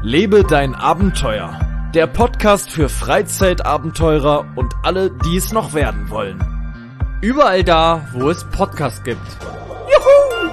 Lebe dein Abenteuer. Der Podcast für Freizeitabenteurer und alle, die es noch werden wollen. Überall da, wo es Podcasts gibt. Juhu!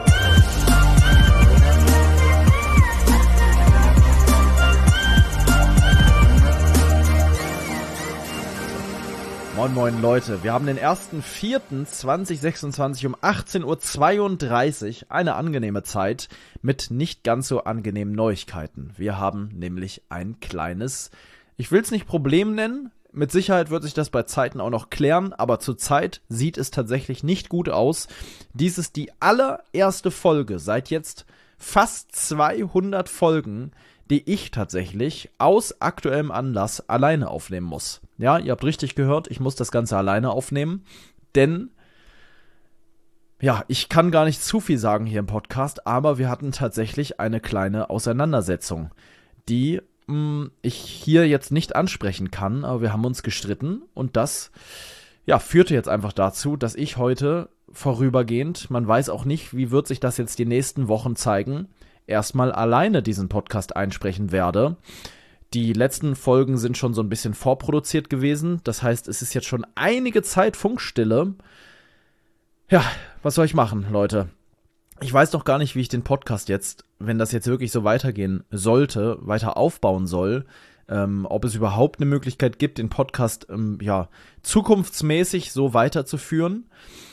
Moin moin Leute, wir haben den 1.4.2026 um 18.32 Uhr, eine angenehme Zeit mit nicht ganz so angenehmen Neuigkeiten. Wir haben nämlich ein kleines, ich will es nicht Problem nennen, mit Sicherheit wird sich das bei Zeiten auch noch klären, aber zurzeit sieht es tatsächlich nicht gut aus. Dies ist die allererste Folge seit jetzt fast 200 Folgen, die ich tatsächlich aus aktuellem Anlass alleine aufnehmen muss. Ja, ihr habt richtig gehört, ich muss das Ganze alleine aufnehmen, denn, ja, ich kann gar nicht zu viel sagen hier im Podcast, aber wir hatten tatsächlich eine kleine Auseinandersetzung, die ich hier jetzt nicht ansprechen kann, aber wir haben uns gestritten und das, ja, führte jetzt einfach dazu, dass ich heute vorübergehend, man weiß auch nicht, wie wird sich das jetzt die nächsten Wochen zeigen, erstmal alleine diesen Podcast einsprechen werde. Die letzten Folgen sind schon so ein bisschen vorproduziert gewesen. Das heißt, es ist jetzt schon einige Zeit Funkstille. Ja, was soll ich machen, Leute? Ich weiß noch gar nicht, wie ich den Podcast jetzt, wenn das jetzt wirklich so weitergehen sollte, weiter aufbauen soll. Ob es überhaupt eine Möglichkeit gibt, den Podcast zukunftsmäßig so weiterzuführen.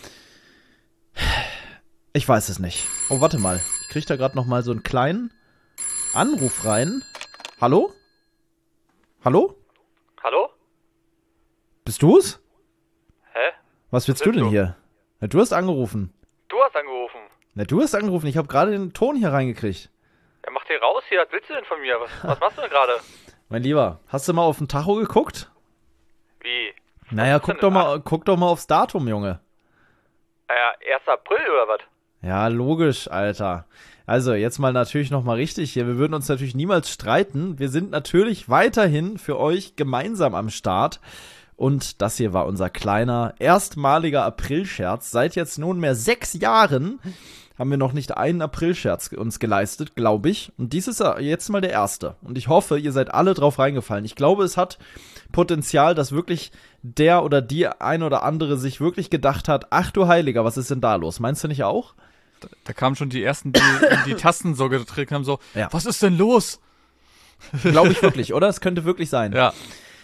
Ich weiß es nicht. Oh, warte mal. Ich krieg da gerade noch mal so einen kleinen Anruf rein. Hallo? Hallo? Hallo? Bist du's? Hä? Was willst du denn hier? Na, du hast angerufen. Du hast angerufen. Na, du hast angerufen. Ich habe gerade den Ton hier reingekriegt. Ja, mach dir raus hier. Was willst du denn von mir? Was machst du denn gerade? Mein Lieber, hast du mal auf den Tacho geguckt? Wie? Naja, guck doch mal aufs Datum, Junge. Ja, 1. April oder was? Ja, logisch, Alter. Also, jetzt mal natürlich nochmal richtig hier. Wir würden uns natürlich niemals streiten. Wir sind natürlich weiterhin für euch gemeinsam am Start. Und das hier war unser kleiner, erstmaliger Aprilscherz. Seit jetzt nunmehr 6 Jahren haben wir noch nicht einen Aprilscherz uns geleistet, glaube ich. Und dies ist jetzt mal der erste. Und ich hoffe, ihr seid alle drauf reingefallen. Ich glaube, es hat Potenzial, dass wirklich der oder die ein oder andere sich wirklich gedacht hat, ach du Heiliger, was ist denn da los? Meinst du nicht auch? Da kamen schon die ersten, die die Tasten so gedrückt haben, so, ja. Was ist denn los? Glaube ich wirklich, oder? Es könnte wirklich sein. Ja.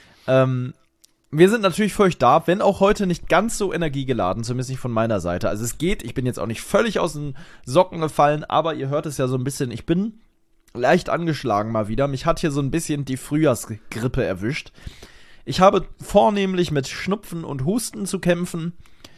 Wir sind natürlich für euch da, wenn auch heute nicht ganz so energiegeladen, zumindest nicht von meiner Seite. Also es geht, ich bin jetzt auch nicht völlig aus den Socken gefallen, aber ihr hört es ja so ein bisschen, ich bin leicht angeschlagen mal wieder. Mich hat hier so ein bisschen die Frühjahrsgrippe erwischt. Ich habe vornehmlich mit Schnupfen und Husten zu kämpfen,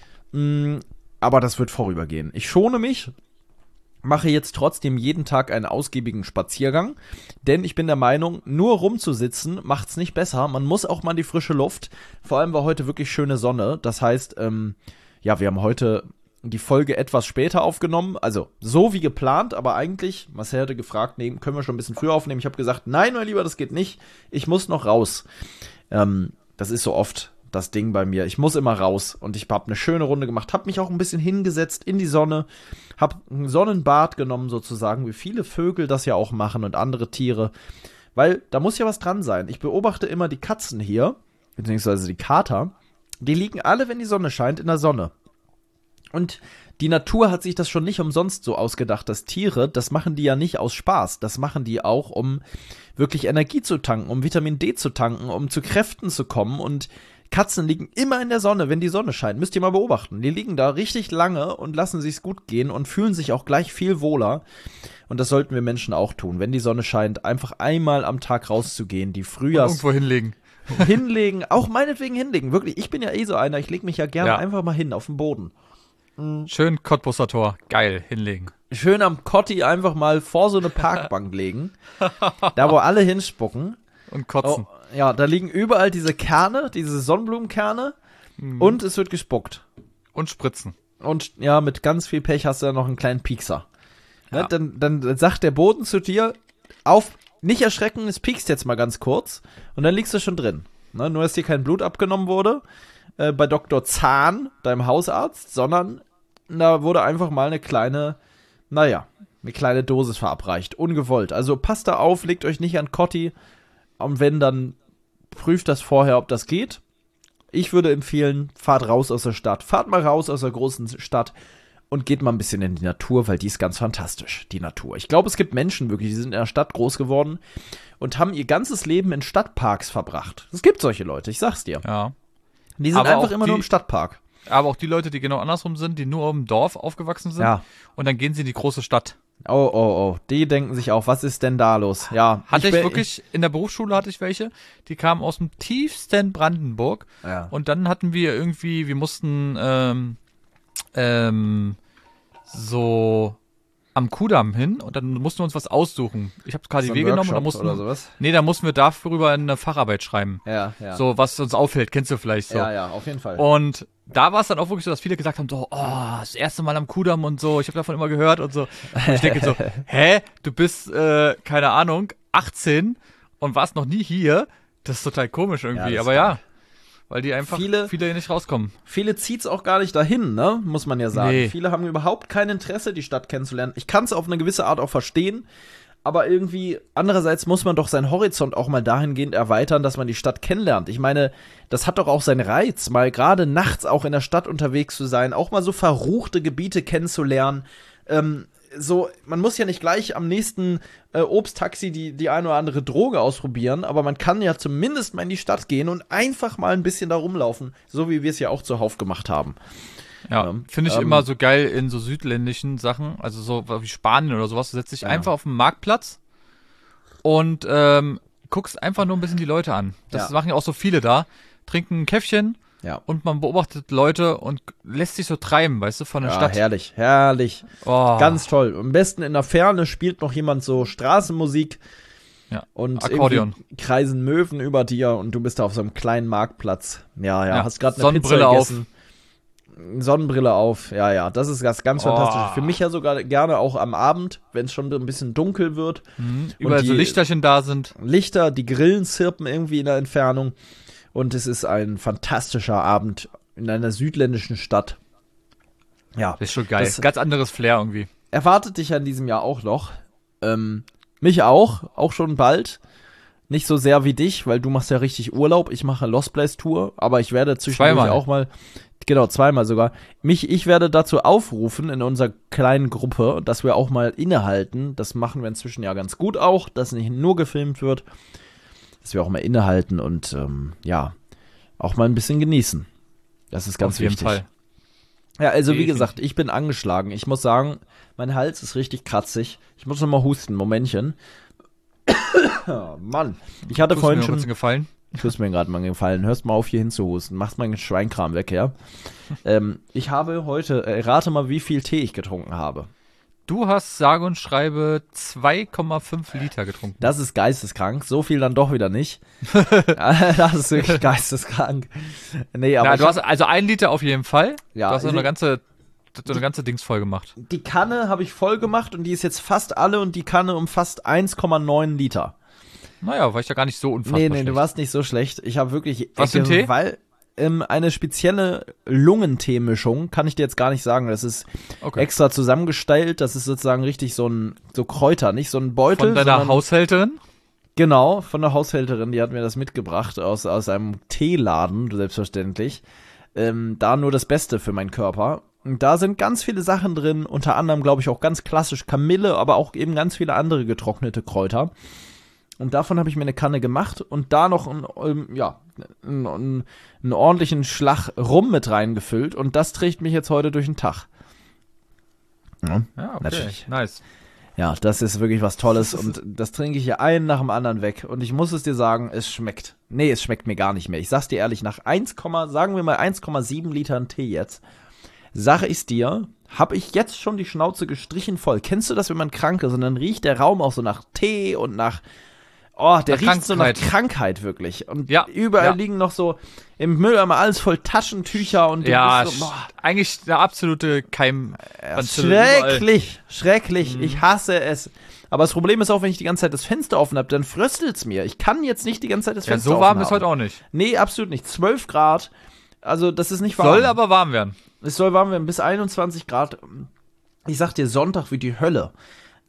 aber das wird vorübergehen. Ich schone mich, mache jetzt trotzdem jeden Tag einen ausgiebigen Spaziergang, denn ich bin der Meinung, nur rumzusitzen macht's nicht besser. Man muss auch mal in die frische Luft. Vor allem war heute wirklich schöne Sonne. Das heißt, wir haben heute die Folge etwas später aufgenommen, also so wie geplant, aber eigentlich, Marcel hatte gefragt, nee, können wir schon ein bisschen früher aufnehmen. Ich habe gesagt, nein, mein Lieber, das geht nicht. Ich muss noch raus. Das ist so oft das Ding bei mir. Ich muss immer raus und ich habe eine schöne Runde gemacht, habe mich auch ein bisschen hingesetzt in die Sonne, habe ein Sonnenbad genommen sozusagen, wie viele Vögel das ja auch machen und andere Tiere, weil da muss ja was dran sein. Ich beobachte immer die Katzen hier, beziehungsweise die Kater, die liegen alle, wenn die Sonne scheint, in der Sonne. Und die Natur hat sich das schon nicht umsonst so ausgedacht, dass Tiere, das machen die ja nicht aus Spaß, das machen die auch, um wirklich Energie zu tanken, um Vitamin D zu tanken, um zu Kräften zu kommen und Katzen liegen immer in der Sonne, wenn die Sonne scheint. Müsst ihr mal beobachten. Die liegen da richtig lange und lassen sich's gut gehen und fühlen sich auch gleich viel wohler. Und das sollten wir Menschen auch tun. Wenn die Sonne scheint, einfach einmal am Tag rauszugehen, die Irgendwo hinlegen. Hinlegen, auch meinetwegen hinlegen. Wirklich, ich bin ja eh so einer, ich lege mich ja gerne einfach mal hin auf den Boden. Schön Cottbusser Tor. Geil, hinlegen. Schön am Kotti einfach mal vor so eine Parkbank legen. Da, wo alle hinspucken. Und kotzen. Oh, ja, da liegen überall diese Kerne, diese Sonnenblumenkerne und es wird gespuckt. Und spritzen. Und ja, mit ganz viel Pech hast du dann noch einen kleinen Piekser. Ja. Ne, dann sagt der Boden zu dir, nicht erschrecken, es piekst jetzt mal ganz kurz und dann liegst du schon drin. Ne, nur, dass dir kein Blut abgenommen wurde bei Dr. Zahn, deinem Hausarzt, sondern da wurde einfach mal eine kleine, eine kleine Dosis verabreicht. Ungewollt. Also passt da auf, legt euch nicht an Kotti. Und wenn, dann prüft das vorher, ob das geht. Ich würde empfehlen, fahrt raus aus der Stadt. Fahrt mal raus aus der großen Stadt und geht mal ein bisschen in die Natur, weil die ist ganz fantastisch, die Natur. Ich glaube, es gibt Menschen wirklich, die sind in der Stadt groß geworden und haben ihr ganzes Leben in Stadtparks verbracht. Es gibt solche Leute, ich sag's dir. Ja. Die sind Aber einfach auch immer nur im Stadtpark. Aber auch die Leute, die genau andersrum sind, die nur im Dorf aufgewachsen sind. Ja. Und dann gehen sie in die große Stadt. Oh. Die denken sich auch, was ist denn da los? Ja. In der Berufsschule hatte ich welche, die kamen aus dem tiefsten Brandenburg. Ja. Und dann hatten wir irgendwie, wir mussten so am Kudamm hin und dann mussten wir uns was aussuchen. Ich habe KDW genommen und dann da mussten wir darüber eine Facharbeit schreiben. Ja. So, was uns auffällt, kennst du vielleicht so. Ja, auf jeden Fall. Und da war es dann auch wirklich so, dass viele gesagt haben, so, das erste Mal am Kudamm und so, ich habe davon immer gehört und so. Und ich denke so, du bist, keine Ahnung, 18 und warst noch nie hier. Das ist total komisch irgendwie, Ja, aber ja. Weil die einfach viele hier nicht rauskommen. Viele zieht's auch gar nicht dahin, ne? Muss man ja sagen. Nee. Viele haben überhaupt kein Interesse, die Stadt kennenzulernen. Ich kann es auf eine gewisse Art auch verstehen, aber irgendwie, andererseits muss man doch seinen Horizont auch mal dahingehend erweitern, dass man die Stadt kennenlernt. Ich meine, das hat doch auch seinen Reiz, mal gerade nachts auch in der Stadt unterwegs zu sein, auch mal so verruchte Gebiete kennenzulernen. Man muss ja nicht gleich am nächsten Obsttaxi die eine oder andere Droge ausprobieren, aber man kann ja zumindest mal in die Stadt gehen und einfach mal ein bisschen da rumlaufen, so wie wir es ja auch zuhauf gemacht haben. Ja, finde ich immer so geil in so südländischen Sachen, also so wie Spanien oder sowas, du setzt dich einfach auf den Marktplatz und guckst einfach nur ein bisschen die Leute an. Das machen ja auch so viele da, trinken ein Käffchen. Ja. Und man beobachtet Leute und lässt sich so treiben, weißt du, von der Stadt. Herrlich. Oh. Ganz toll. Am besten in der Ferne spielt noch jemand so Straßenmusik. Ja. Und Akkordeon. Kreisen Möwen über dir und du bist da auf so einem kleinen Marktplatz. Ja. Hast gerade eine Sonnenbrille Pizza gegessen. Sonnenbrille auf. Ja. Das ist ganz fantastisch. Für mich ja sogar gerne auch am Abend, wenn es schon ein bisschen dunkel wird. Überall so Lichterchen da sind. Lichter, die Grillen zirpen irgendwie in der Entfernung. Und es ist ein fantastischer Abend in einer südländischen Stadt. Ja. Das ist schon geil. Ganz anderes Flair irgendwie. Erwartet dich ja in diesem Jahr auch noch. Mich auch schon bald. Nicht so sehr wie dich, weil du machst ja richtig Urlaub. Ich mache Lost Place Tour, aber ich werde zwischendurch auch mal, genau, zweimal sogar, ich werde dazu aufrufen in unserer kleinen Gruppe, dass wir auch mal innehalten. Das machen wir inzwischen ja ganz gut auch, dass nicht nur gefilmt wird. Dass wir auch mal innehalten und auch mal ein bisschen genießen. Das ist ganz wichtig. Auf jeden Fall. Ja, also wie gesagt, ich bin angeschlagen. Ich muss sagen, mein Hals ist richtig kratzig. Ich muss noch mal husten, Momentchen. Oh, Mann, ich hatte vorhin schon... Gefallen? Tust mir gerade mal gefallen. Hörst mal auf, hier hinzuhusten. Machst meinen Schweinkram weg, ja? Ich habe heute, rate mal, wie viel Tee ich getrunken habe. Du hast sage und schreibe 2,5 Liter getrunken. Das ist geisteskrank. So viel dann doch wieder nicht. Das ist wirklich geisteskrank. Nee, aber du hast also 1 Liter auf jeden Fall. Ja, du hast so eine ganze Dings voll gemacht. Die Kanne habe ich voll gemacht und die ist jetzt fast alle und die Kanne umfasst 1,9 Liter. Naja, war ich ja gar nicht so unfassbar schlecht. Du warst nicht so schlecht. Ich habe wirklich... Was für ein Tee? Weil eine spezielle Lungentee-Mischung, kann ich dir jetzt gar nicht sagen. Das ist extra zusammengestellt. Das ist sozusagen richtig so Kräuter, nicht so ein Beutel. Von deiner Haushälterin? Genau, von der Haushälterin. Die hat mir das mitgebracht aus einem Teeladen, selbstverständlich. Da nur das Beste für meinen Körper. Und da sind ganz viele Sachen drin. Unter anderem, glaube ich, auch ganz klassisch Kamille, aber auch eben ganz viele andere getrocknete Kräuter. Und davon habe ich mir eine Kanne gemacht und da noch einen ordentlichen Schlag Rum mit reingefüllt. Und das trägt mich jetzt heute durch den Tag. Ja, okay. Natürlich. Nice. Ja, das ist wirklich was Tolles. Und das trinke ich hier einen nach dem anderen weg. Und ich muss es dir sagen, es schmeckt. Nee, es schmeckt mir gar nicht mehr. Ich sag's dir ehrlich, nach 1,7 Litern Tee jetzt, sage ich's dir, habe ich jetzt schon die Schnauze gestrichen voll. Kennst du das, wenn man krank ist und dann riecht der Raum auch so nach Tee und nach... der riecht so nach Krankheit wirklich. Und überall liegen noch so im Mülleimer alles voll Taschentücher und du bist so, eigentlich der absolute Keim. Schrecklich. Ich hasse es. Aber das Problem ist auch, wenn ich die ganze Zeit das Fenster offen habe, dann fröstelt's mir. Ich kann jetzt nicht die ganze Zeit das Fenster offen haben. So warm ist heute auch nicht. Nee, absolut nicht. 12 Grad. Also das ist nicht warm. Soll aber warm werden. Es soll warm werden bis 21 Grad. Ich sag dir, Sonntag wie die Hölle.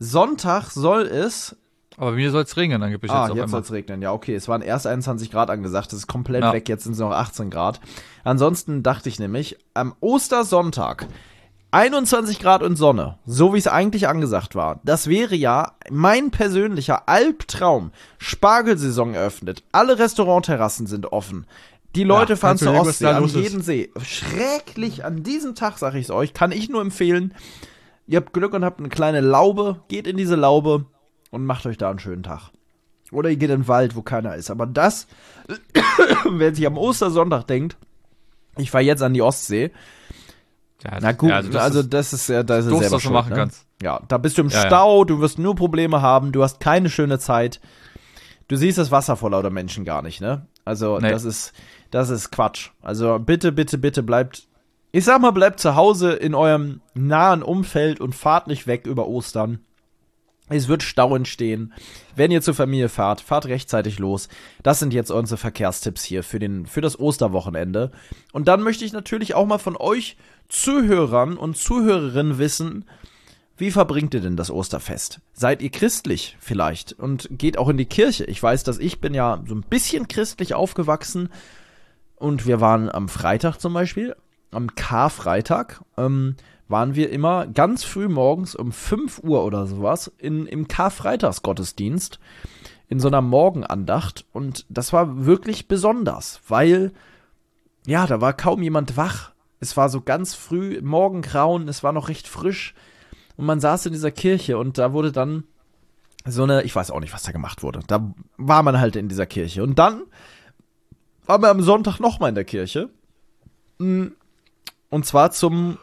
Sonntag soll es. Aber bei mir soll es regnen, angeblich Jetzt soll es regnen. Ja, okay. Es waren erst 21 Grad angesagt. Das ist komplett weg. Jetzt sind es noch 18 Grad. Ansonsten dachte ich nämlich, am Ostersonntag 21 Grad und Sonne, so wie es eigentlich angesagt war. Das wäre ja mein persönlicher Albtraum. Spargelsaison eröffnet. Alle Restaurantterrassen sind offen. Die Leute fahren zur Ostsee, an jeden See. Schrecklich, an diesem Tag, sag ich es euch, kann ich nur empfehlen. Ihr habt Glück und habt eine kleine Laube. Geht in diese Laube und macht euch da einen schönen Tag. Oder ihr geht in den Wald, wo keiner ist. Aber das, wer sich am Ostersonntag denkt, ich fahre jetzt an die Ostsee. Ja, na gut, das ist ja das ist selber was du machen kannst. Ja, da bist du im Stau, du wirst nur Probleme haben, du hast keine schöne Zeit. Du siehst das Wasser vor lauter Menschen gar nicht, ne? Also, das ist Quatsch. Also, bitte, bitte, bitte bleibt zu Hause in eurem nahen Umfeld und fahrt nicht weg über Ostern. Es wird Stau entstehen. Wenn ihr zur Familie fahrt rechtzeitig los. Das sind jetzt unsere Verkehrstipps hier für das Osterwochenende. Und dann möchte ich natürlich auch mal von euch Zuhörern und Zuhörerinnen wissen, wie verbringt ihr denn das Osterfest? Seid ihr christlich vielleicht und geht auch in die Kirche? Ich weiß, dass ich bin ja so ein bisschen christlich aufgewachsen und wir waren am Freitag zum Beispiel, am Karfreitag, waren wir immer ganz früh morgens um 5 Uhr oder sowas im Karfreitagsgottesdienst in so einer Morgenandacht und das war wirklich besonders, weil, ja, da war kaum jemand wach. Es war so ganz früh, Morgengrauen, es war noch recht frisch und man saß in dieser Kirche und da wurde dann ich weiß auch nicht, was da gemacht wurde. Da war man halt in dieser Kirche und dann waren wir am Sonntag nochmal in der Kirche und zwar zum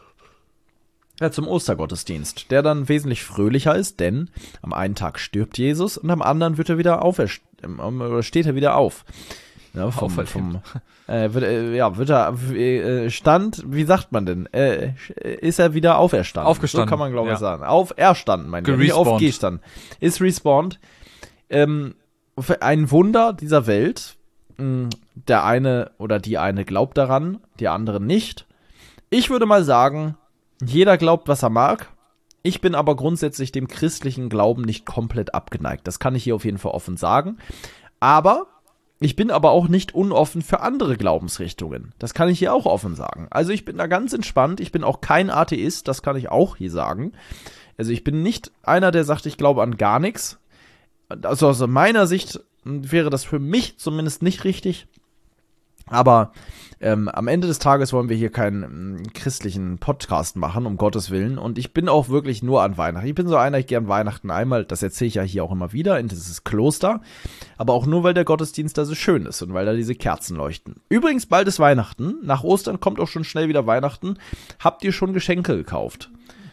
Ostergottesdienst, der dann wesentlich fröhlicher ist, denn am einen Tag stirbt Jesus und am anderen wird er wieder steht er wieder auf. Ja, wie sagt man denn? Ist er wieder auferstanden? Aufgestanden. So kann man, glaube ich, sagen. Auferstanden, mein Gott. Nicht aufgestanden. Ist respawned. Ein Wunder dieser Welt. Der eine oder die eine glaubt daran, die andere nicht. Ich würde mal sagen, jeder glaubt, was er mag. Ich bin aber grundsätzlich dem christlichen Glauben nicht komplett abgeneigt. Das kann ich hier auf jeden Fall offen sagen. Aber ich bin aber auch nicht unoffen für andere Glaubensrichtungen. Das kann ich hier auch offen sagen. Also ich bin da ganz entspannt. Ich bin auch kein Atheist. Das kann ich auch hier sagen. Also ich bin nicht einer, der sagt, ich glaube an gar nichts. Also aus meiner Sicht wäre das für mich zumindest nicht richtig. Aber am Ende des Tages wollen wir hier keinen christlichen Podcast machen, um Gottes Willen. Und ich bin auch wirklich nur an Weihnachten. Ich bin so einer, ich gehe an Weihnachten einmal, das erzähle ich ja hier auch immer wieder, in dieses Kloster. Aber auch nur, weil der Gottesdienst da so schön ist und weil da diese Kerzen leuchten. Übrigens, bald ist Weihnachten. Nach Ostern kommt auch schon schnell wieder Weihnachten. Habt ihr schon Geschenke gekauft?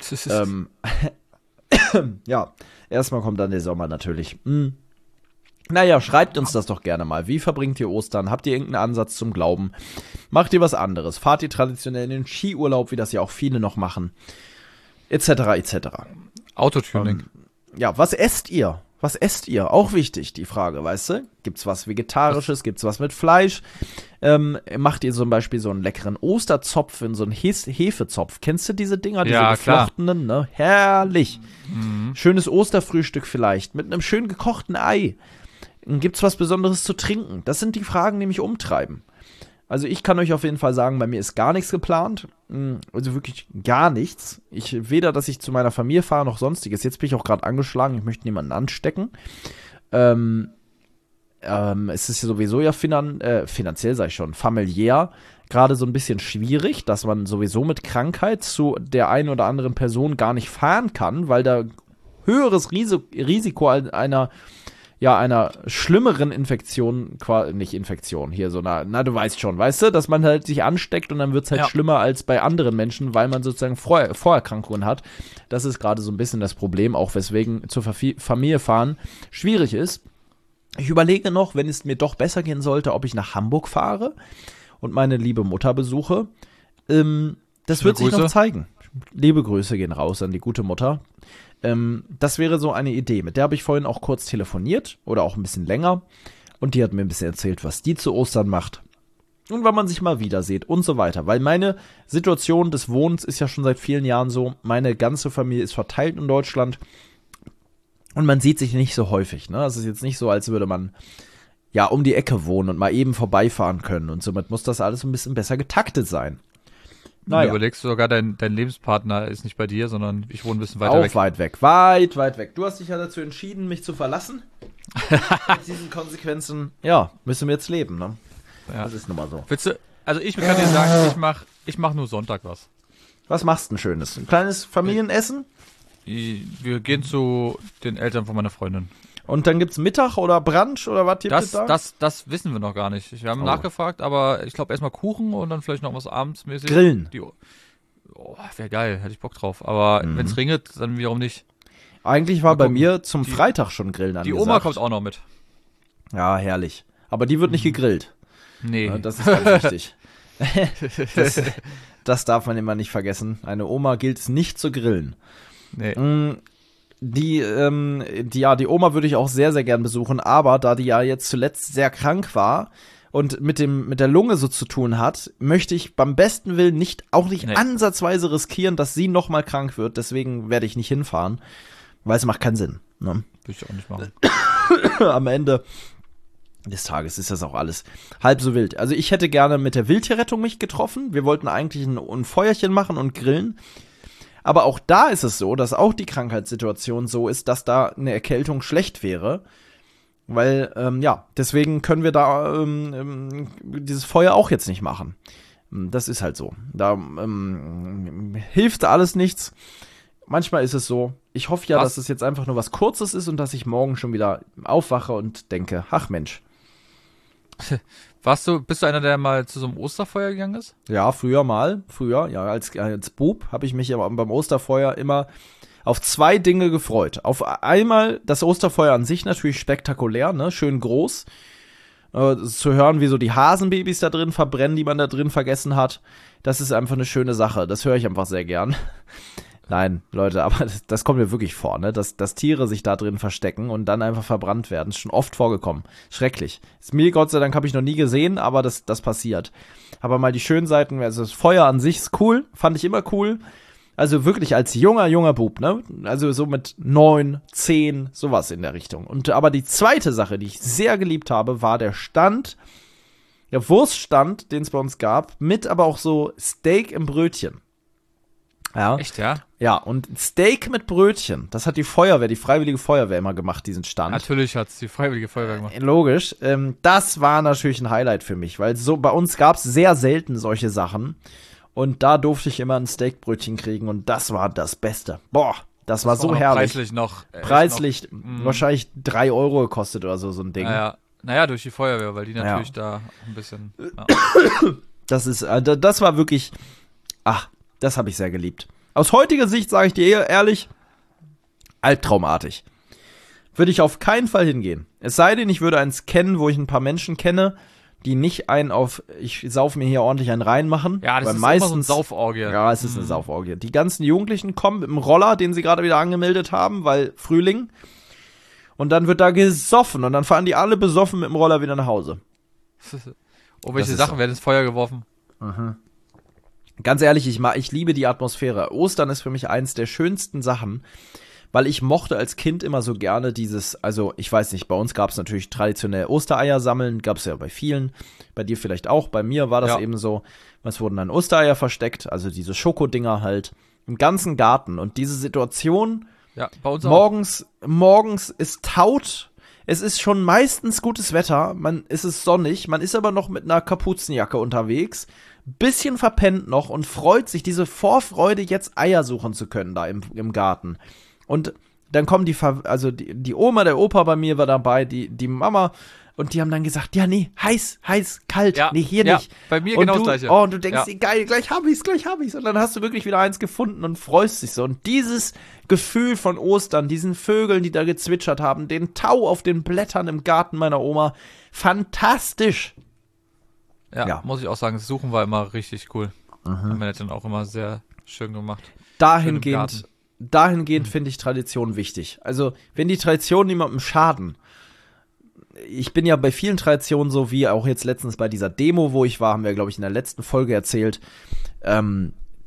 Ja, erstmal kommt dann der Sommer natürlich. Naja, schreibt uns das doch gerne mal. Wie verbringt ihr Ostern? Habt ihr irgendeinen Ansatz zum Glauben? Macht ihr was anderes? Fahrt ihr traditionell in den Skiurlaub, wie das ja auch viele noch machen? Etc., etc. Autotuning. Ja, was esst ihr? Was esst ihr? Auch wichtig, die Frage, weißt du? Gibt's was Vegetarisches? Gibt's was mit Fleisch? Macht ihr zum Beispiel so einen leckeren Osterzopf in so einen Hefezopf? Kennst du diese Dinger, diese geflochtenen? Ne? Herrlich. Schönes Osterfrühstück vielleicht, mit einem schön gekochten Ei. Gibt's was Besonderes zu trinken? Das sind die Fragen, die mich umtreiben. Also ich kann euch auf jeden Fall sagen, bei mir ist gar nichts geplant. Also wirklich gar nichts. Weder, dass ich zu meiner Familie fahre, noch sonstiges. Jetzt bin ich auch gerade angeschlagen, ich möchte niemanden anstecken. Es ist sowieso ja finanziell, sag ich schon, familiär gerade so ein bisschen schwierig, dass man sowieso mit Krankheit zu der einen oder anderen Person gar nicht fahren kann, weil da höheres Risiko einer schlimmeren Infektion, nicht Infektion, hier so du weißt schon, weißt du, dass man halt sich ansteckt und dann wird es halt schlimmer als bei anderen Menschen, weil man sozusagen Vorerkrankungen hat. Das ist gerade so ein bisschen das Problem, auch weswegen zur Familie fahren schwierig ist. Ich überlege noch, wenn es mir doch besser gehen sollte, ob ich nach Hamburg fahre und meine liebe Mutter besuche. Das wird sich noch zeigen. Liebe Grüße gehen raus an die gute Mutter. Das wäre so eine Idee. Mit der habe ich vorhin auch kurz telefoniert oder auch ein bisschen länger. Und die hat mir ein bisschen erzählt, was die zu Ostern macht. Und wann man sich mal wieder sieht und so weiter. Weil meine Situation des Wohnens ist ja schon seit vielen Jahren so. Meine ganze Familie ist verteilt in Deutschland. Und man sieht sich nicht so häufig, ne? Es ist jetzt nicht so, als würde man ja um die Ecke wohnen und mal eben vorbeifahren können. Und somit muss das alles ein bisschen besser getaktet sein. Du überlegst sogar, dein Lebenspartner ist nicht bei dir, sondern ich wohne ein bisschen weiter weg. Auch weit weg, weit, weit weg. Du hast dich ja dazu entschieden, mich zu verlassen. Mit diesen Konsequenzen, ja, müssen wir jetzt leben, ne? Ja. Das ist nun mal so. Also ich kann dir sagen, ich mach nur Sonntag was. Was machst du denn Schönes? Ein kleines Familienessen? Wir gehen zu den Eltern von meiner Freundin. Und dann gibt's Mittag oder Brunch oder was gibt es da? Das wissen wir noch gar nicht. Wir haben nachgefragt, aber ich glaube erstmal Kuchen und dann vielleicht noch was abendsmäßig. Grillen. Wäre geil, hätte ich Bock drauf. Aber wenn es regnet, dann wiederum nicht. Eigentlich war bei mir zum Freitag schon Grillen angesagt. Die Oma kommt auch noch mit. Ja, herrlich. Aber die wird nicht gegrillt. Nee. Ja, das ist ganz wichtig. Das darf man immer nicht vergessen. Eine Oma gilt es nicht zu grillen. Nee. Die Oma würde ich auch sehr, sehr gern besuchen, aber da die ja jetzt zuletzt sehr krank war und mit der Lunge so zu tun hat, möchte ich beim besten Willen nicht ansatzweise riskieren, dass sie nochmal krank wird. Deswegen werde ich nicht hinfahren, weil es macht keinen Sinn. Ne? Würde ich auch nicht machen. Am Ende des Tages ist das auch alles halb so wild. Also ich hätte gerne mit der Wildtierrettung mich getroffen. Wir wollten eigentlich ein Feuerchen machen und grillen. Aber auch da ist es so, dass auch die Krankheitssituation so ist, dass da eine Erkältung schlecht wäre. Weil, deswegen können wir da dieses Feuer auch jetzt nicht machen. Das ist halt so. Da hilft alles nichts. Manchmal ist es so. Ich hoffe ja, dass es jetzt einfach nur was Kurzes ist und dass ich morgen schon wieder aufwache und denke, ach Mensch. Bist du einer, der mal zu so einem Osterfeuer gegangen ist? Ja, früher, als Bub habe ich mich beim Osterfeuer immer auf zwei Dinge gefreut. Auf einmal das Osterfeuer an sich natürlich spektakulär, ne, schön groß. Zu hören, wie so die Hasenbabys da drin verbrennen, die man da drin vergessen hat. Das ist einfach eine schöne Sache. Das höre ich einfach sehr gern. Nein, Leute, aber das kommt mir wirklich vor, ne? Dass Tiere sich da drin verstecken und dann einfach verbrannt werden. Ist schon oft vorgekommen. Schrecklich. Ist mir Gott sei Dank habe ich noch nie gesehen, aber das passiert. Aber mal die schönen Seiten, also das Feuer an sich ist cool, fand ich immer cool. Also wirklich als junger Bub, ne? Also so mit 9, 10, sowas in der Richtung. Aber die zweite Sache, die ich sehr geliebt habe, war der Wurststand, den es bei uns gab, mit aber auch so Steak im Brötchen. Ja. Echt, ja? Ja, und Steak mit Brötchen, das hat die Freiwillige Feuerwehr immer gemacht, diesen Stand. Natürlich hat es die Freiwillige Feuerwehr gemacht. Logisch. Das war natürlich ein Highlight für mich, weil so bei uns gab es sehr selten solche Sachen. Und da durfte ich immer ein Steakbrötchen kriegen und das war das Beste. Boah, das war so herrlich. Preislich wahrscheinlich 3 Euro gekostet oder so ein Ding. Naja, durch die Feuerwehr, weil die natürlich da ein bisschen... Ja. Das war wirklich... das habe ich sehr geliebt. Aus heutiger Sicht sage ich dir ehrlich, albtraumartig. Würde ich auf keinen Fall hingehen. Es sei denn, ich würde eins kennen, wo ich ein paar Menschen kenne, die nicht ich sauf mir hier ordentlich einen reinmachen. Ja, das ist immer so ein Sauforgie. Ja, es ist eine Sauforgie. Die ganzen Jugendlichen kommen mit dem Roller, den sie gerade wieder angemeldet haben, weil Frühling. Und dann wird da gesoffen und dann fahren die alle besoffen mit dem Roller wieder nach Hause. Welche Sachen werden ins Feuer geworfen? Ganz ehrlich, ich liebe die Atmosphäre. Ostern ist für mich eins der schönsten Sachen, weil ich mochte als Kind immer so gerne also ich weiß nicht, bei uns gab es natürlich traditionell Ostereier sammeln, gab es ja bei vielen, bei dir vielleicht auch, bei mir war das eben so, es wurden dann Ostereier versteckt, also diese Schokodinger halt, im ganzen Garten und diese Situation, bei uns morgens ist taut, es ist schon meistens gutes Wetter, es ist sonnig, man ist aber noch mit einer Kapuzenjacke unterwegs, bisschen verpennt noch und freut sich, diese Vorfreude, jetzt Eier suchen zu können da im Garten. Und dann kommen die Oma, der Opa bei mir war dabei, die Mama, und die haben dann gesagt, ja, nee, heiß, kalt, nee, hier nicht. Bei mir genau das Gleiche. Und du denkst, geil, gleich hab ich's. Und dann hast du wirklich wieder eins gefunden und freust dich so. Und dieses Gefühl von Ostern, diesen Vögeln, die da gezwitschert haben, den Tau auf den Blättern im Garten meiner Oma, fantastisch. Ja, muss ich auch sagen, das Suchen war immer richtig cool. Haben wir dann auch immer sehr schön gemacht. Dahingehend finde ich Tradition wichtig. Also, wenn die Traditionen niemandem schaden. Ich bin ja bei vielen Traditionen so, wie auch jetzt letztens bei dieser Demo, wo ich war, haben wir, glaube ich, in der letzten Folge erzählt,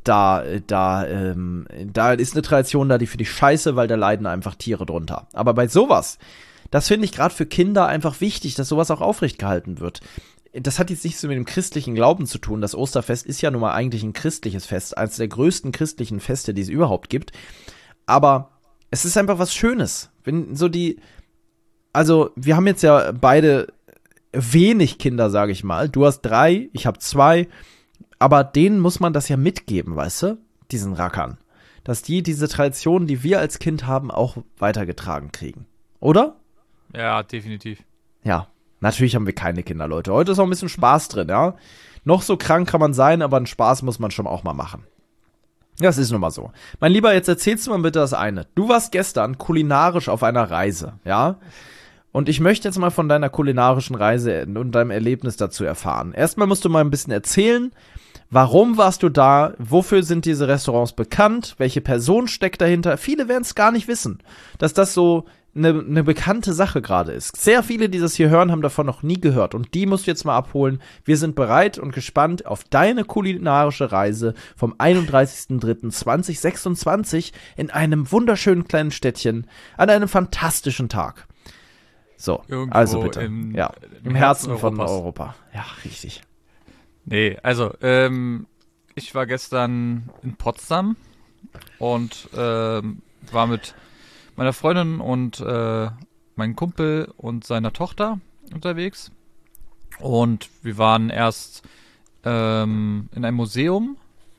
da ist eine Tradition da, die finde ich scheiße, weil da leiden einfach Tiere drunter. Aber bei sowas, das finde ich gerade für Kinder einfach wichtig, dass sowas auch aufrecht gehalten wird. Das hat jetzt nichts mit dem christlichen Glauben zu tun. Das Osterfest ist ja nun mal eigentlich ein christliches Fest, eines der größten christlichen Feste, die es überhaupt gibt. Aber es ist einfach was Schönes. Wenn so also wir haben jetzt ja beide wenig Kinder, sage ich mal. Du hast 3, ich habe 2. Aber denen muss man das ja mitgeben, weißt du? Diesen Rackern. Dass die diese Traditionen, die wir als Kind haben, auch weitergetragen kriegen. Oder? Ja, definitiv. Ja. Natürlich haben wir keine Kinder, Leute. Heute ist auch ein bisschen Spaß drin, ja. Noch so krank kann man sein, aber einen Spaß muss man schon auch mal machen. Ja, es ist nun mal so. Mein Lieber, jetzt erzählst du mal bitte das eine. Du warst gestern kulinarisch auf einer Reise, ja? Und ich möchte jetzt mal von deiner kulinarischen Reise und deinem Erlebnis dazu erfahren. Erstmal musst du mal ein bisschen erzählen, warum warst du da? Wofür sind diese Restaurants bekannt? Welche Person steckt dahinter? Viele werden es gar nicht wissen, dass das so eine bekannte Sache gerade ist. Sehr viele, die das hier hören, haben davon noch nie gehört. Und die musst du jetzt mal abholen. Wir sind bereit und gespannt auf deine kulinarische Reise vom 31.03.2026 in einem wunderschönen kleinen Städtchen an einem fantastischen Tag. So, Irgendwo also bitte. im Herzen von Europas. Europa. Ja, richtig. Nee, also, ich war gestern in Potsdam und war mit meiner Freundin und meinem Kumpel und seiner Tochter unterwegs. Und wir waren erst in einem Museum.